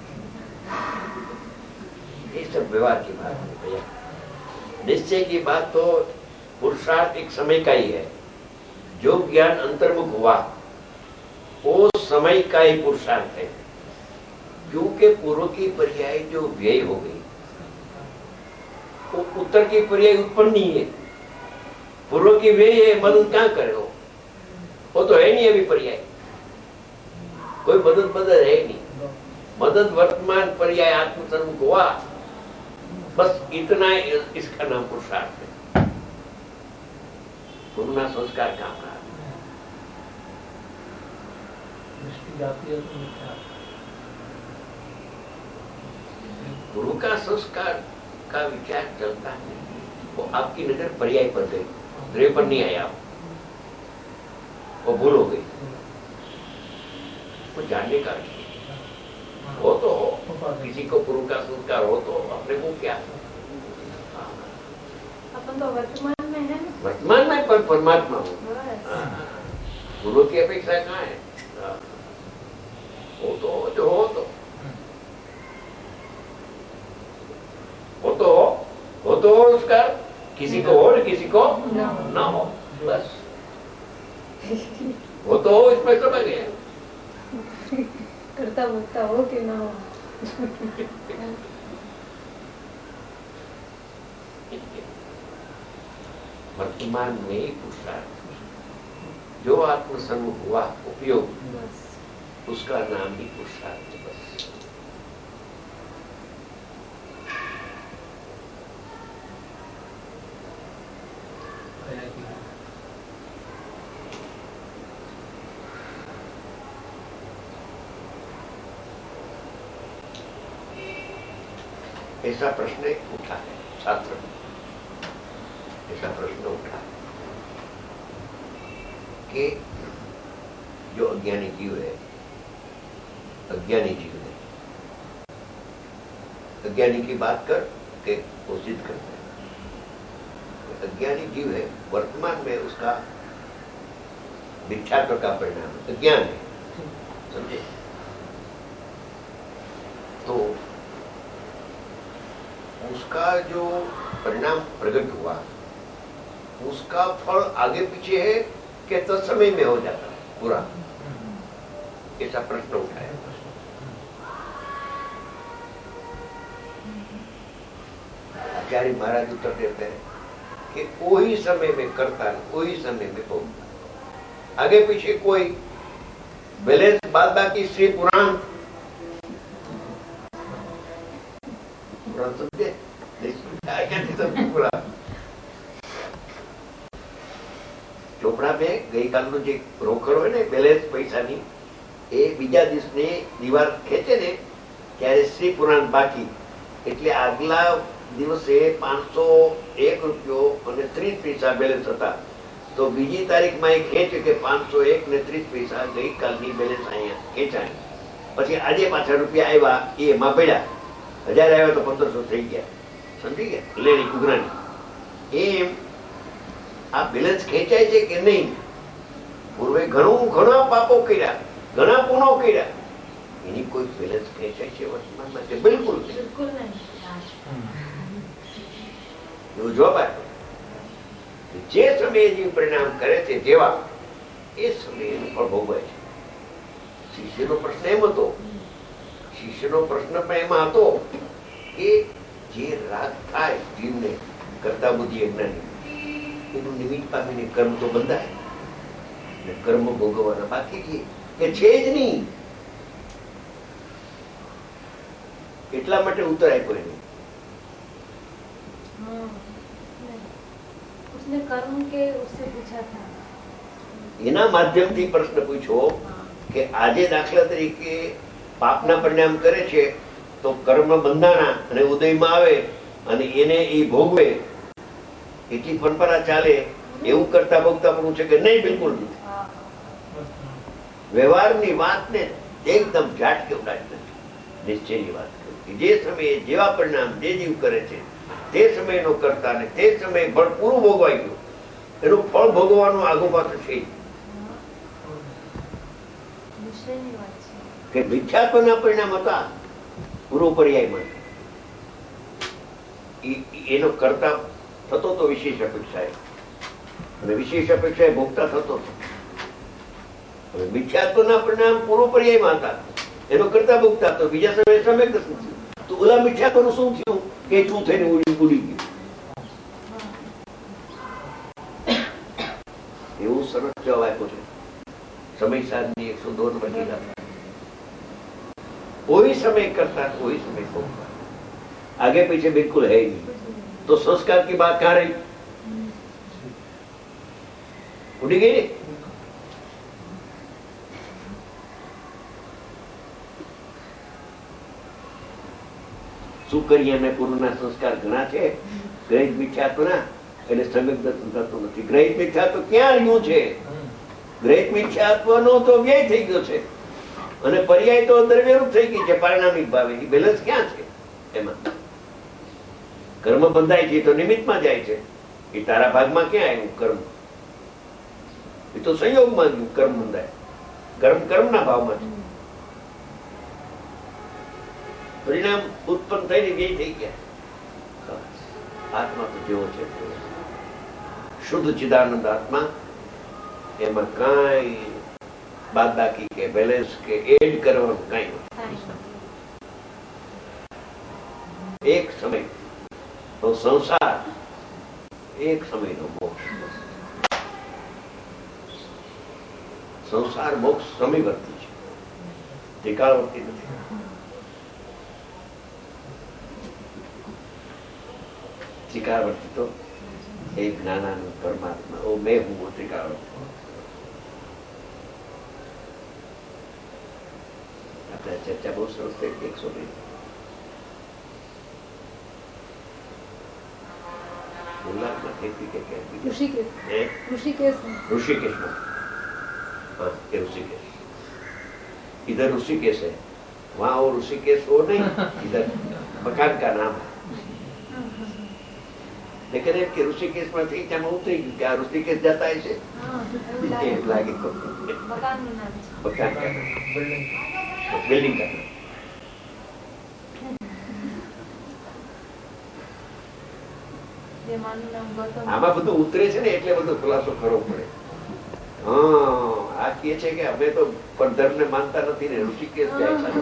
ये सब व्यवहार की बात है भैया निश्चय की बात तो पुरुषार्थ एक समय का ही है जो ज्ञान अंतर्मुख हुआ वो समय का ही पुरुषार्थ है क्योंकि पूर्व की पर्याय जो व्यय हो गई वो उत्तर की पर्याय उत्पन्न नहीं है पूर्व की व्यय है मदद कहां करे वो तो है नहीं अभी पर्याय कोई मदद है नहीं मदद वर्तमान पर्याय आत्मसन्मुख हुआ बस इतना इसका नाम पुरुषार्थ है पूर्ण संस्कार काम रहा दृष्टि जाती है तो मिथ्या गुरु का संस्कार का विचार चलता है वो आपकी नजर पर्याय पर गई द्रव्य पर नहीं आया वो भूल हो गई वो जानने का हो तो हो किसी को गुरु का संस्कार हो तो अपने को क्या अपन तो वर्तमान में है ना वर्तमान में पर परमात्मा हूँ बस गुरु की अपेक्षा कहाँ है हो तो हो जो हो तो हो उसका किसी को हो किसी को ना हो बस वो तो हो इसमें समझ गया करता मुक्ता हो कि ना हो वर्तमान में ही पुरुषार्थ। जो आत्मसन्मुख हुआ उपयोग, उसका नाम ही पुरुषार्थ। बस ऐसा प्रश्न उठा है छात्र में, ऐसा प्रश्न उठा है कि जो अज्ञानी जीव है, अज्ञानी जीव है, अज्ञानी की बात कर के वो सिद्ध करते हैं। अज्ञानी जीव है, वर्तमान में उसका मिथ्यात्व का परिणाम अज्ञान है, समझे? तो उसका जो परिणाम प्रकट हुआ, उसका फल आगे पीछे है कि तत्समय में हो जाता है पूरा? ऐसा प्रश्न उठाया। आचार्य महाराज उत्तर देते हैं कि कोई समय में करता, कोई समय में भोगता, आगे पीछे कोई बैलेंस बाद बाकी श्री पुराण समझे? ચોપડા મેં ગઈકાલનો જે રોકડ હોય ને બેલેન્સ પૈસાની, એ બીજા દિવસને દિવાલ ખેંચે ને ત્યારે શ્રી પુરાણ બાકી, એટલે આગલા દિવસે 501 રૂપિયો અને 30 પૈસા બેલેન્સ હતા. તો બીજી તારીખમાં એ ખેંચ્યું કે 501 ને 30 પૈસા ગઈકાલની બેલેન્સ અહીંયા ખેંચાય. પછી આજે પાછા રૂપિયા આવ્યા, એ એમાં પડ્યા. 1000 આવ્યા તો 1500 થઈ ગયા. સમજી ગયા? લેણી ઉઘરાણી. એમ આ બેલેન્સ ખેંચાય છે કે નહીં? પૂર્વે ઘણા પાપો કર્યા, ઘણા પુણ્યો કર્યા, એની કોઈ બેલેન્સ ખેંચાય છે વર્તમાનમાં? કે બિલકુલ નહીં. એવું જવાબ આપ્યો. જે સમયે જે પરિણામ કરે છે જેવા, એ સમયે એનું ફળ ભોગવાય છે. શિષ્યનો પ્રશ્ન એમ હતો, શિષ્યનો પ્રશ્ન પણ એમાં હતો કે જે રાગ થાય જીવને કરતા બુદ્ધિ અજ્ઞાની, એનું નિમિત્ત પામીને કર્મ તો બંધાય ને કર્મ ભોગવવાના બાકી છે કે છે જ નહીં. એટલા માટે ઉત્તર આપ્યો એને. उसने कर्म के उससे पूछा था, એના માધ્યમથી પ્રશ્ન પૂછ્યો કે આજે દાખલા તરીકે પાપના પરિણામ કરે છે તો કર્મ બંધાણા અને ઉદયમાં આવે અને એને એ ભોગવે, એટલી પરંપરા ચાલે, એવું કરતા ભોગતા પણ છે કે નહીં? બિલકુલ નહીં. વ્યવહારની વાતને એકદમ ઝાટકે ઉડાડી નથી, નિશ્ચયની વાત કરી. જે સમયે જેવા પરિણામ જે જીવ કરે છે તે સમયનો કરતા ને તે સમયે ફળ પૂરું ભોગવાઈ ગયું, એનું ફળ ભોગવવાનું આગો પાછું છે કે મિથ્યાત્વના પરિણામ હતા પૂર્વ પર્યાયમાં, એનો કરતા થતો તો વિશેષ અપેક્ષાએ, અને વિશેષ અપેક્ષાએ ભોગતા થતો હતો. હવે મિથ્યાત્વના પરિણામ પૂર્વ પર્યાયમાં હતા, એનો કરતા ભોગતા તો બીજા સમયે સમ્યક દર્શન થયું. તો ઓલા મિથ્યાત્વનું શું થયું કે શું થઈને ઉડી ગયું. એવું સરસ જવાબ આપ્યો છે સમય સાધની 102 નંબર ટીકા. कोई समय करता, कोई समय भोगता, आगे पीछे बिल्कुल है ही नहीं. तो संस्कार की बात कहां रही? उड़ी गई. શું કરીએ? અમે પૂર્વના સંસ્કાર ઘણા છે. ગ્રહિત મિથ્યાત્વના એટલે સમ્યક દર્શન થતું નથી. ગ્રહિત મિથ્યાત્વ ક્યાં રહ્યું છે? ગ્રહિત મિથ્યાત્વનો તો વ્યય થઈ ગયો છે અને પર્યાય તો દ્રવ્યરૂપ થઈ ગઈ છે પારિણામિક ભાવે. એ બેલેન્સ ક્યાં છે? એમાં કર્મ બંધાય છે તો નિમિત્તમાં જાય છે. એ તારા ભાગમાં ક્યાં આવ્યું કર્મ? એ તો સંયોગમાં ગયું કર્મ બંધાય. કર્મના ભાવમાં છે. પરિણામ ઉત્પન્ન થઈને વ્યય થઈ ગયા. આત્મા તો જેવો છે શુદ્ધ ચિદાનંદ આત્મા, એમાં કઈ બાદ બાકી કે બેલેન્સ કે એડ કરવાનું કઈ નથી. એક સમય તો સંસાર, એક સમયનો મોક્ષ. સંસાર મોક્ષ સમીવર્તી છે, ત્રિકાળવર્તી નથી. ત્રિકાળવર્તી તો એક નાનાનું પરમાત્મા, ઓ મેં હું ત્રિકાળવર્તી. આપણે ચર્ચા બહુ સરસ થઈ 102. ऋषिकेश में, हाँ ये ऋषिकेश, इधर ऋषिकेश है, वहाँ वो ऋषिकेश वो नहीं, इधर मकान का नाम है. लेकिन एक कि ऋषिकेश में थी क्या मैं उतरी गई, क्या ऋषिकेश जाता है से लागे को मकान નું નામ છે, मकान का बिल्डिंग का नाम. માનું નામ ગૌતમ. આમાં બધું ઉતરે છે ને એટલે બધો ખુલાસો કરવો પડે. હા આ કહે છે કે અમે તો પરધર્મ ને માનતા નથી ને ઋષિકેશ જાય છે.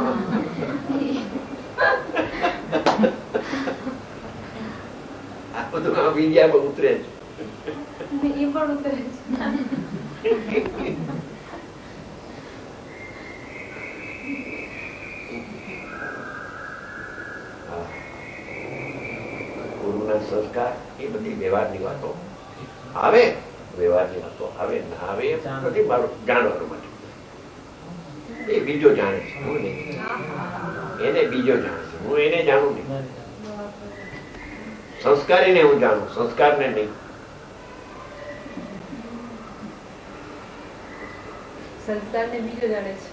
આ બધું આમ ઇન્ડિયામાં ઉતરે છે. એ પણ ઉતરે છે. ગુરુના સંસ્કાર એ બધી વ્યવહારની વાતો આવે, વ્યવહારની વાતો આવે ના આવે એમ નથી મારું જાણવાનું માટે. એ બીજો જાણે છે, હું નહીં. એને બીજો જાણે છે, હું એને જાણું નહીં. સંસ્કારીને હું જાણું, સંસ્કારને નહીં. સંસ્કારને બીજો જાણે છે,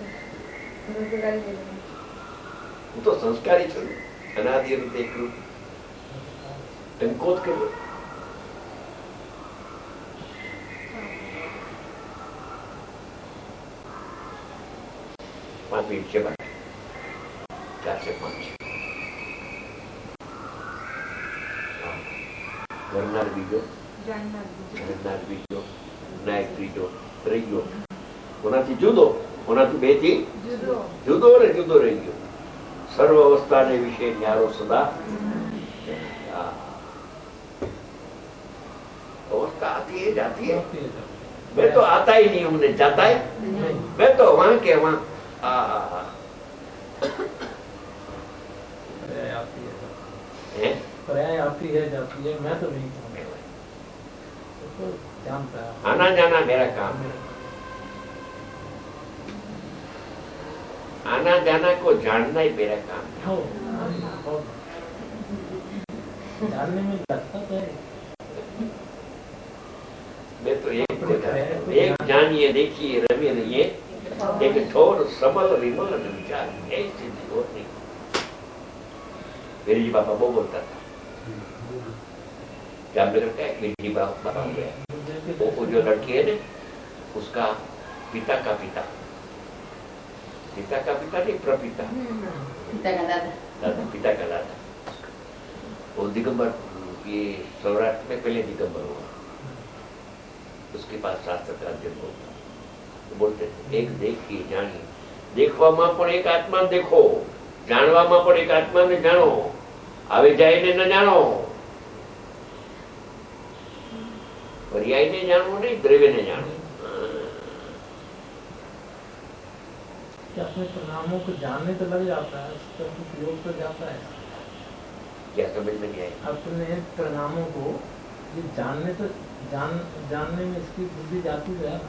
હું તો સંસ્કારી છું ને, અનાદિ રીતે એકલું ટંકોત કર્યો. 5 મિનિટ છે બાકી, 4:05. કરનાર બીજો, જાણનાર બીજો, નાયક ત્રીજો રહી ગયો. કોનાથી જુદો, કોનાથી બેથી જુદો ને જુદો રહી ગયો. સર્વ અવસ્થાને વિશે ન્યારો સદા. अवस्था आती है जाती है, मैं तो आता ही नहीं, हमने जाता है, मैं तो वहां के वहां. पर्याय आती है जाती है, मैं तो नहीं कहूँगा, तो जानता है. आना जाना मेरा काम है. आना जाना को जानना ही मेरा काम है. जानने में लगता तो है. मैं तो एक को जानता हूँ, एक जानिए देखिए रवि नहीं, एक ठोर समल विमल विचार ऐसी और नहीं. मेरी बाबा वो बोलता था, जामनगर का एक मेरी बाबा हो गया, वो जो लड़की है ना उसका पिता का पिता, पिता का पिता नहीं प्रपिता, पिता का दादा, पिता का दादा, वो दिगंबर, ये सौराष्ट्र में पहले दिगंबर हुआ, उसके पास शास्त्र का अध्ययन होता. तो बोलते थे एक देखिए जानिए, देखવામાં પણ એક આત્મા देखो, જાણવામાં પણ એક આત્માને જાણો, આવે જાયને ન જાણો. પર્યાયને જાણવું નહીં, દ્રવ્યને જાણવું. अपने परिणामों को जानने तो लग जाता है, उसका उपयोग तो जाता है. क्या समझ में नहीं आया? अपने परिणामों को ये जानने तो जानने में इसकी बुद्धि जाती तो है ना.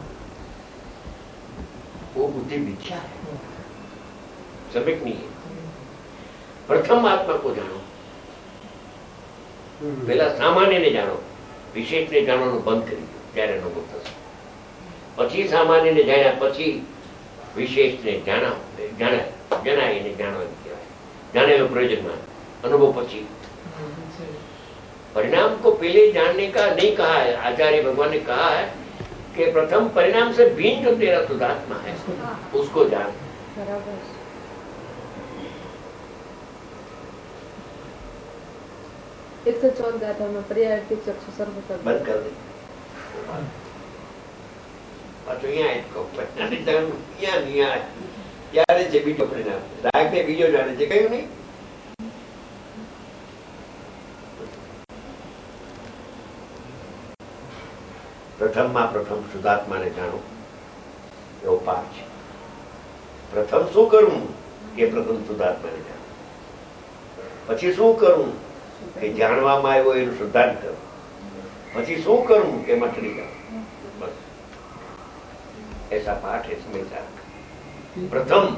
वो बुद्धि मिथ्या है, सम्यक नहीं है. प्रथम आत्मा को जानो, પેલા સામાન્યને જાણો, વિશેષને જાણવાનું બંધ કરી દો, ત્યારે અનુભવ થશે. પછી સામાન્યને જાણ્યા પછી વિશેષને જણાય એને જાણવાનું કહેવાય. જાણેલું પ્રયોજનમાં अनुभव પછી. परिणाम को पहले जानने का नहीं कहा है, आचार्य भगवान ने कहा है कि प्रथम परिणाम से भिन्न जो तेरा शुद्धात्मा है उसको जान. बराबर. 114 गाथा में पर्याय चक्षु सर्वतर બંધ કરી દે. પાછું અહીંયા જ કહું, અહીંયા ત્યારે છે બીજો પરિણામ, રાગને બીજો જાણે છે, કયું નહીં. પ્રથમમાં પ્રથમ શુદ્ધાત્માને જાણો, એવો પાઠ છે. પ્રથમ શું કરવું કે પ્રથમ શુદ્ધાત્માને જાણવું, પછી શું કરવું કે જાણવામાં આવ્યો એનું શુદ્ધાંત કરવું, પછી શું કરવું કે મટડી જવું. બસ ऐसा पाठ है इसमें था. प्रथम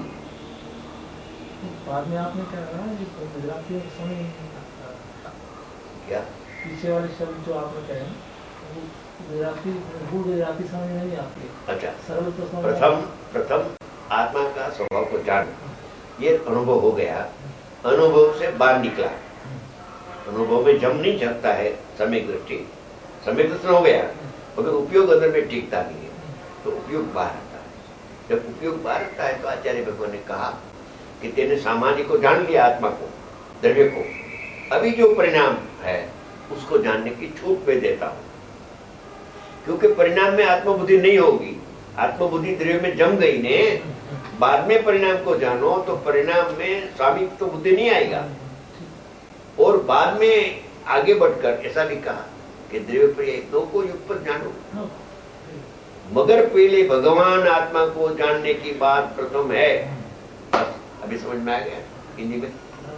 बाद में आपने क्या कहा, ये गुजरातियों को समझ नहीं आता क्या पीछे वाले शब्द जो आपने कहे वो गुजराती गुजराती समझ में नहीं आती है. अच्छा, सरल तो समझ प्रथम आत्मा का स्वभाव को जान, ये अनुभव हो गया. अनुभव से बाहर निकला, अनुभव में जम नहीं सकता है समय दृष्टि, समय दृष्टि हो गया मगर उपयोग अंदर में टिकता नहीं है, तो उपयोग बाहर आता है. जब उपयोग बाहर आता है तो आचार्य भगवान ने कहा कि तेने सामान्य को जान लिया, आत्मा को, द्रव्य को, अभी जो परिणाम है उसको जानने की छूट मैं देता हूं, क्योंकि परिणाम में आत्मबुद्धि नहीं होगी. आत्मबुद्धि द्रव्य में जम गई ने, बाद में परिणाम को जानो तो परिणाम में स्वामित्व तो बुद्धि नहीं आएगा. और बाद में आगे बढ़कर ऐसा भी कहा कि द्रव्य पर्याय दो को युग पर जानो, मगर पहले भगवान आत्मा को जानने की बात प्रथम है. अभी समझ में आ गया हिंदी में.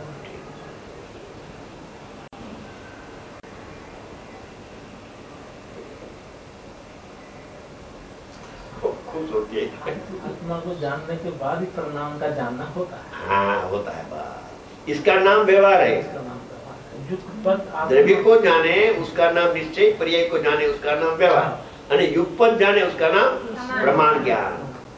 खुश होती है. आत्मा को जानने के बाद ही परिणाम का जानना होता है. हाँ होता है. बात इसका नाम व्यवहार है. इसका नाम युगपत द्रव्य को जाने उसका नाम निश्चय, पर्याय को जाने उसका नाम व्यवहार, અને युगपत जाने उसका नाम प्रमाण ज्ञान.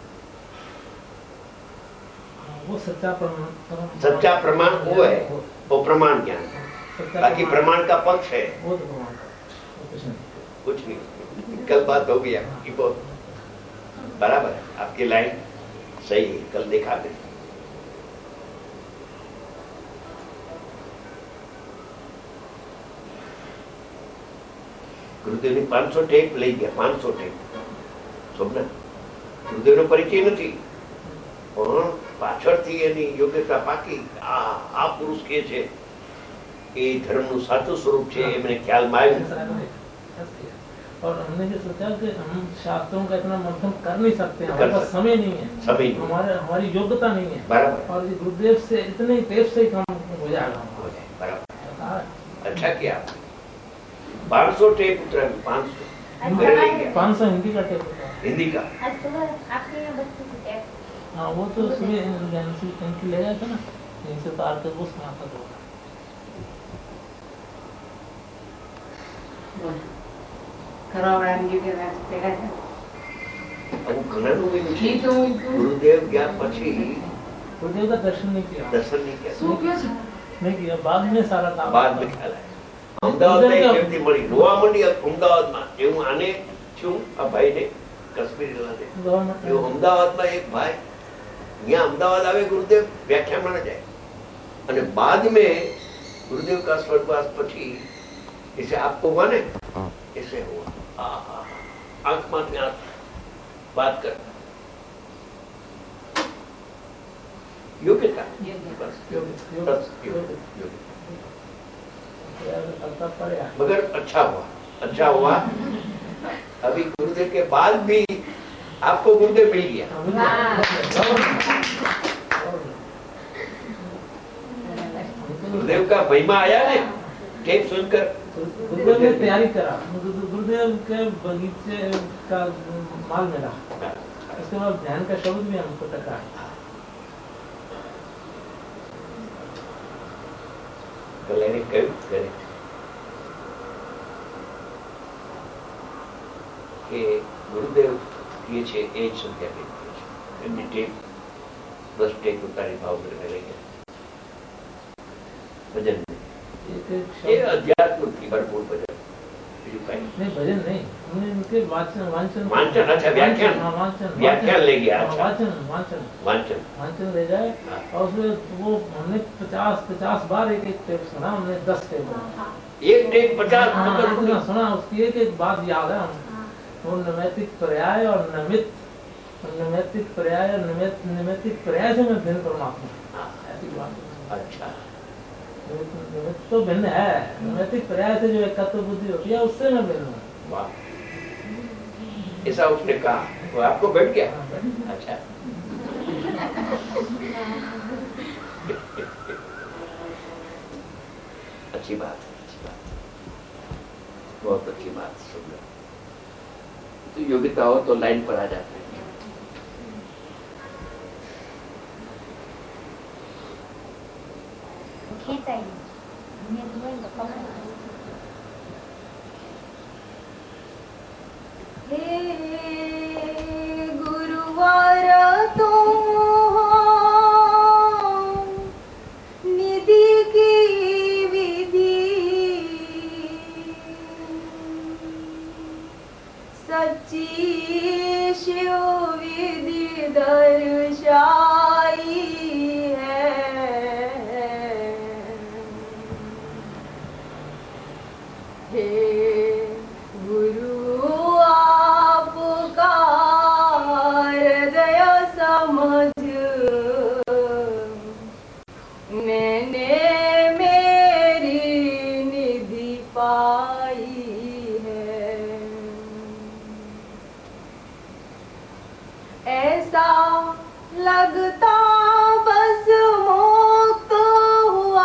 वो सच्चा प्रमाण, सच्चा प्रमाण वो है, वो प्रमाण ज्ञान. बाकी प्रमाण का पक्ष है, वो तो प्रमाण का कुछ नहीं. कल बात हो गई आपकी, बहुत बराबर है, आपकी लाइन सही है, कल देखा मैंने. ગુરુદેવ ની 500 ટેપ લઈ ગયા. 500 ટેપ સોમનાથ ગુરુદેવ નો પરિચય નથી, પણ પાછળથી એની યોગ્યતા પાકી. આ પુરુષ કે છે એ ધર્મનું સાચું સ્વરૂપ છે, એમને ખ્યાલમાં આવ્યું. और हमने जो सोचा कि हम शास्त्रों का इतना मंथन कर नहीं सकते, हमारे पास समय नहीं है, समय हमारी योग्यता नहीं है. बराबर. और ये गुरुदेव से इतने टेप से ही काम हो जाएगा. बराबर, अच्छा किया. 500 टेप उतरा. 500 हिंदी का टेप होता है. हिंदी का. आज सुबह आपके यहाँ बच्चे की टेप. हाँ वो तो सुबह इनकी ले गया था ना, यहीं से उतार कर वो सुनाता था. આવું ઘણાનું એવું છે. ગુરુદેવ ગયા પછી गुरुदेव का दर्शन नहीं किया. દર્શન નહીં કર્યા. नहीं किया, बाद में सारा काम. बाद में ખ્યાલ આવ્યો. અમદાવાદમાં એક વ્યક્તિ મળી, રોવા મંડી અમદાવાદમાં. એવું આને છું આ ભાઈને કશ્મીરી લાગે. એવું અમદાવાદમાં એક ભાઈ यहाँ अहमदाबाद आवे, गुरुदेव व्याख्यान में जाए, અને बाद में गुरुदेव का स्वर्गवास પછી जैसे आपको हुआ ने ऐसे हुआ. आंख में आंख बात कर योग्यता, बस मगर अच्छा हुआ, अच्छा हुआ. अभी गुरुदेव के बाद भी आपको गुरुदेव मिल गया. गुरुदेव का महिमा आया ने टेप सुनकर. गुरुदेव ने तैयारी करा, गुरुदेव के बगीचे का माल मिला, उसके बाद ध्यान का शब्द भी हमको टकरा. कल्याणी કહ્યું કે ગુરુદેવ કહે છે એ જ સંધ્યાબેન કહે છે. એમની ટેપ 10 ટેપ ઉતારી ભાવનગરને લઈ ગયા. ભજન એ અધ્યાત્મથી ભરપૂર ભજન, બીજું કઈ नहीं. भजन नहीं, हमने उनके वाचन वाचन वाचन. अच्छा व्याख्यान, व्याख्यान ले गया. अच्छा वाचन ले जाए. और उसमें वो हमने 50 बार एक टेप सुना. हमने 10 टेप एक टेप 50 इतना सुना. उसकी एक बात याद है हमको. वो नैमित्तिक पर्याय और नैमित्तिक पर्याय और नैमित्तिक पर्याय से मैं भिन्न परमात्मा, ऐसी बात. अच्छा, नैमित्त तो भिन्न है, नैमित्तिक पर्याय से जो एकत्व बुद्धि होती है उससे मैं भिन्न हूँ. वाह, ऐसा उसने कहा. वो आपको बैठ गया? अच्छा। अच्छी बात है, अच्छी बात है, बहुत अच्छी बात, सुंदर। तो योग्यता हो तो लाइन पर आ जाते हैं। गुरुवार तो निधि की विधि सच्ची शिव विधि दर्शाई है। हे गुरु आपका हृदय समझ मैंने मेरी निधि पाई है। ऐसा लगता बस मुक्त हुआ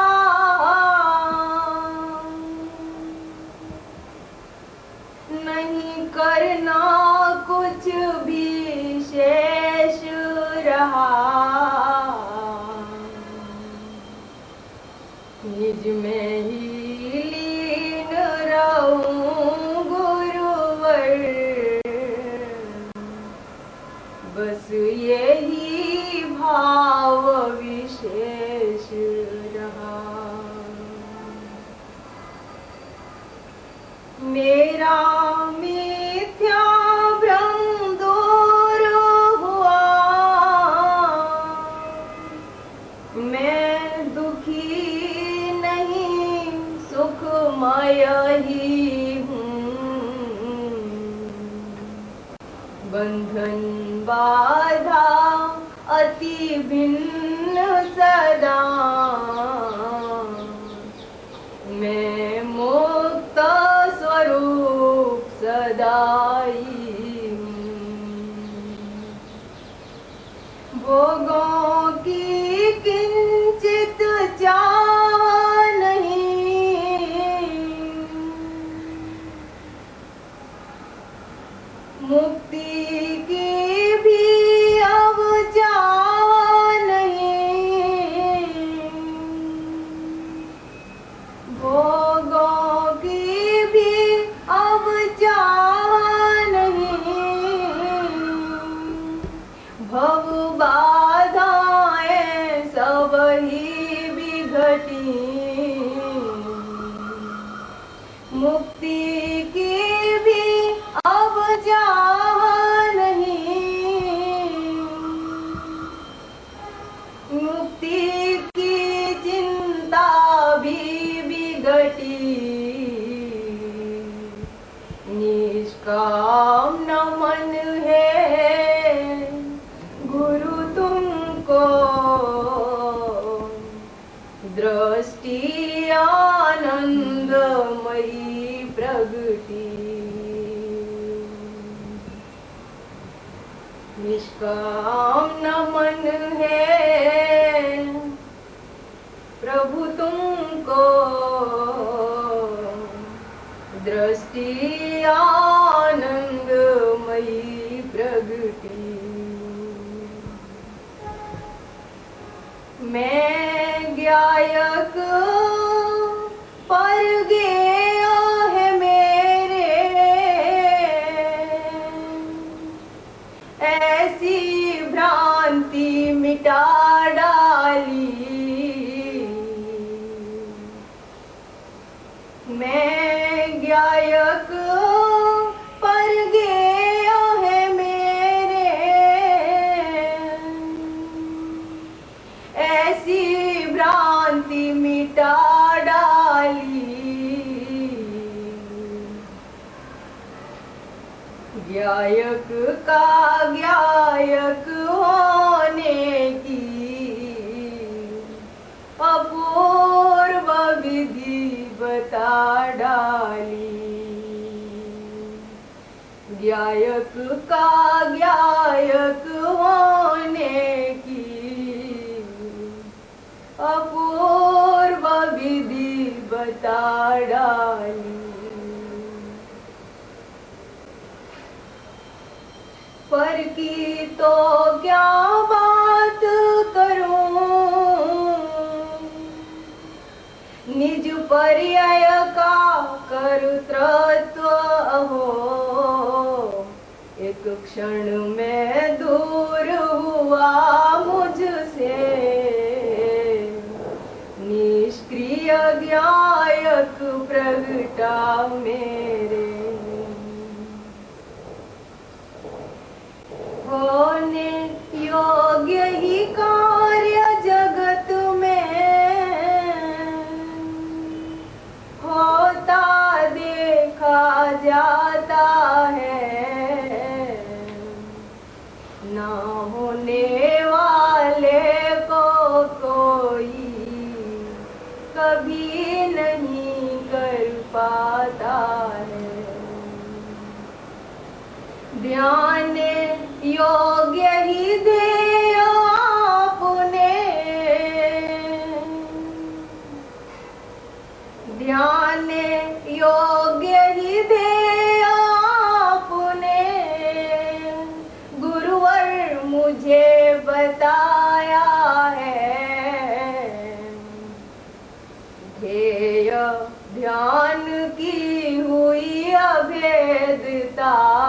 नहीं करना कुछ भी शेष रहा। निज में ही लीन रहूं गुरुवर बस यही भाव विशेष रहा। मेरा मिथ्या भ्रम दूर हुआ मैं दुखी नहीं सुखमय ही हूँ। बंधन बाधा अति भिन्न सदा मैं मुक्त स्वरूप सदाई हूँ। भोगों की किंचित चाह नहीं मुक्ति की भी अब चाह नहीं। भोगों की भी अब चाह नहीं भव बाधाएं सब ही विघटी मुक्ति की भी अब चाह नहीं। मुक्ति की चिंता भी विघटी निष्काम नमन है गुरु तुमको दृष्टि आनंदमयी प्रगति। निष्काम नमन है प्रभु तुमको दृष्टि आनंदमयी प्रगति। मैं गायक पर गेय है मेरे ऐसी भ्रांति मिटा डाली। मैं गायक पर गेय है मेरे ऐसी भ्रांति मिटा डाली। गायक का गायक होने की अपूर्व विधि बता डाली। गायक गायक का गायक होने की अपूर्व विधि बता डाली। पर की तो क्या बात करूं, निज पर्याय का कर्तृत्व हो एक क्षण में दूर हुआ मुझसे, निष्क्रिय गायक प्रगटा मेरे। होने योग्य ही कार्य जगत में होता देखा जाता है, ना होने वाले को कोई कभी नहीं कर पाता है। ध्यान योग्य ही दे आपने, ध्यान योग्य ही दे आपने, गुरुवर मुझे बताया है। ध्येय ध्यान की हुई अभेदता,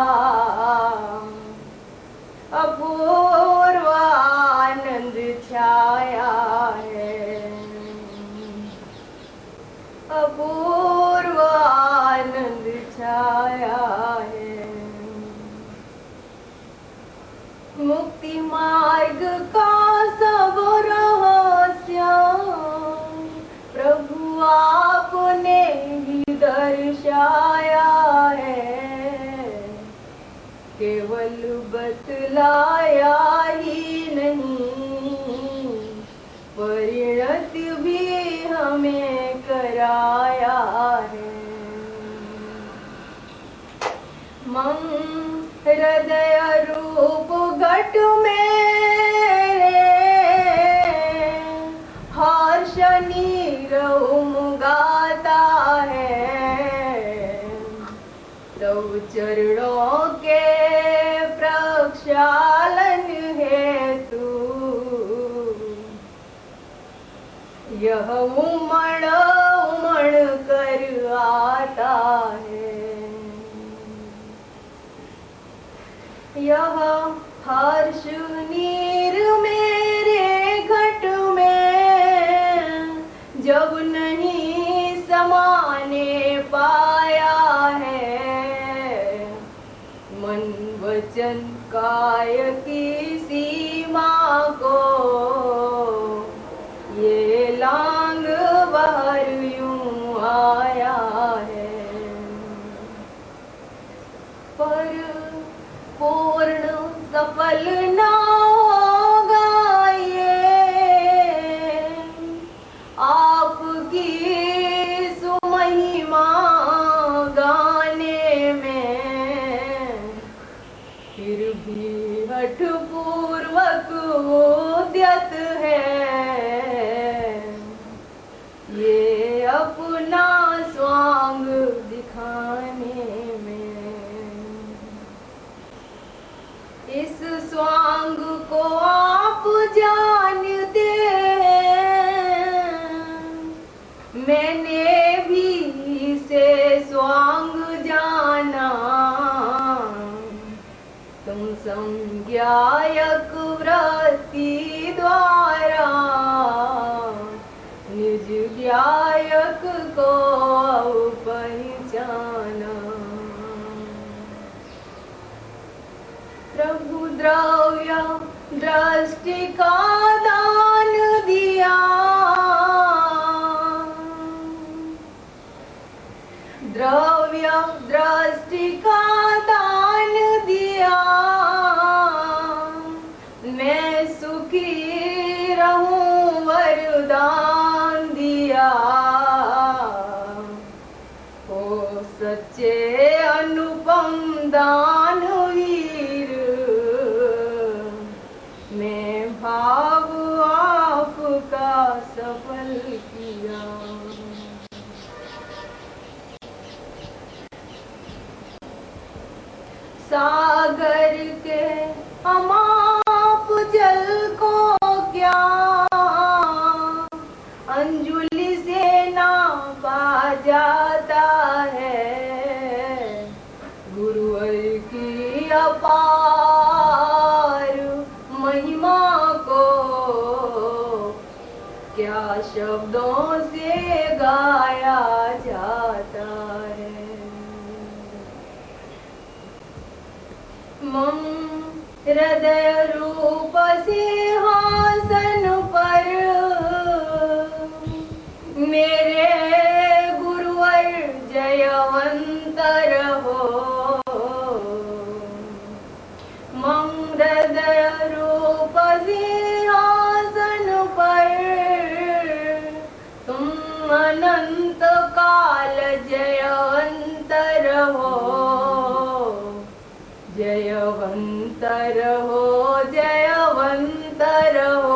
अपूर्व आनंद छाया है, अपूर्व आनंद छाया है। मुक्ति मार्ग का सब रहस्य प्रभु आपने ही दर्शाया है, केवल बतलाया ही नहीं परिणत भी हमें कराया है। हृदय रूप घट मेरे हर्ष नीरव गाता है, तब चरणों के प्रक्षालन हेतु यह उमड़ उमड़ कर आता है। यह हर्ष नीर मेरे घट में जब नहीं समाने पाया है, मन वचन काय की सीमा को ये लांग बाहर यूं आया है। पर पूर्ण सफल ना होगा ये आपकी सुमहिमा गाने में, फिर भी हठ पूर्वक उद्यत है ये अपना स्वांग दिखाने में। इस स्वांग को आप जानते हैं, मैंने भी इसे स्वांग जाना, तुम संज्ञायक वृत्ति द्वारा निज ज्ञायक को पहचाना। प्रभु द्रव्य दृष्टि का दान दिया, द्रव्य दृष्टि का दान दिया, मैं सुखी रहूं वरदान दिया, हो सच्चे अनुपम दान सागर के अमाप जल को क्या अंजुलि से नापा जाता है। गुरुवर की अपार महिमा को क्या शब्दों से गाया जाता है। मम हृदय रूप सिंहासन पर मेरे गुरुवर जयवंत रहो। मम हृदय रूप सिंहासन पर तुम अनंत काल जयवंत रहो, जयवंत रहो।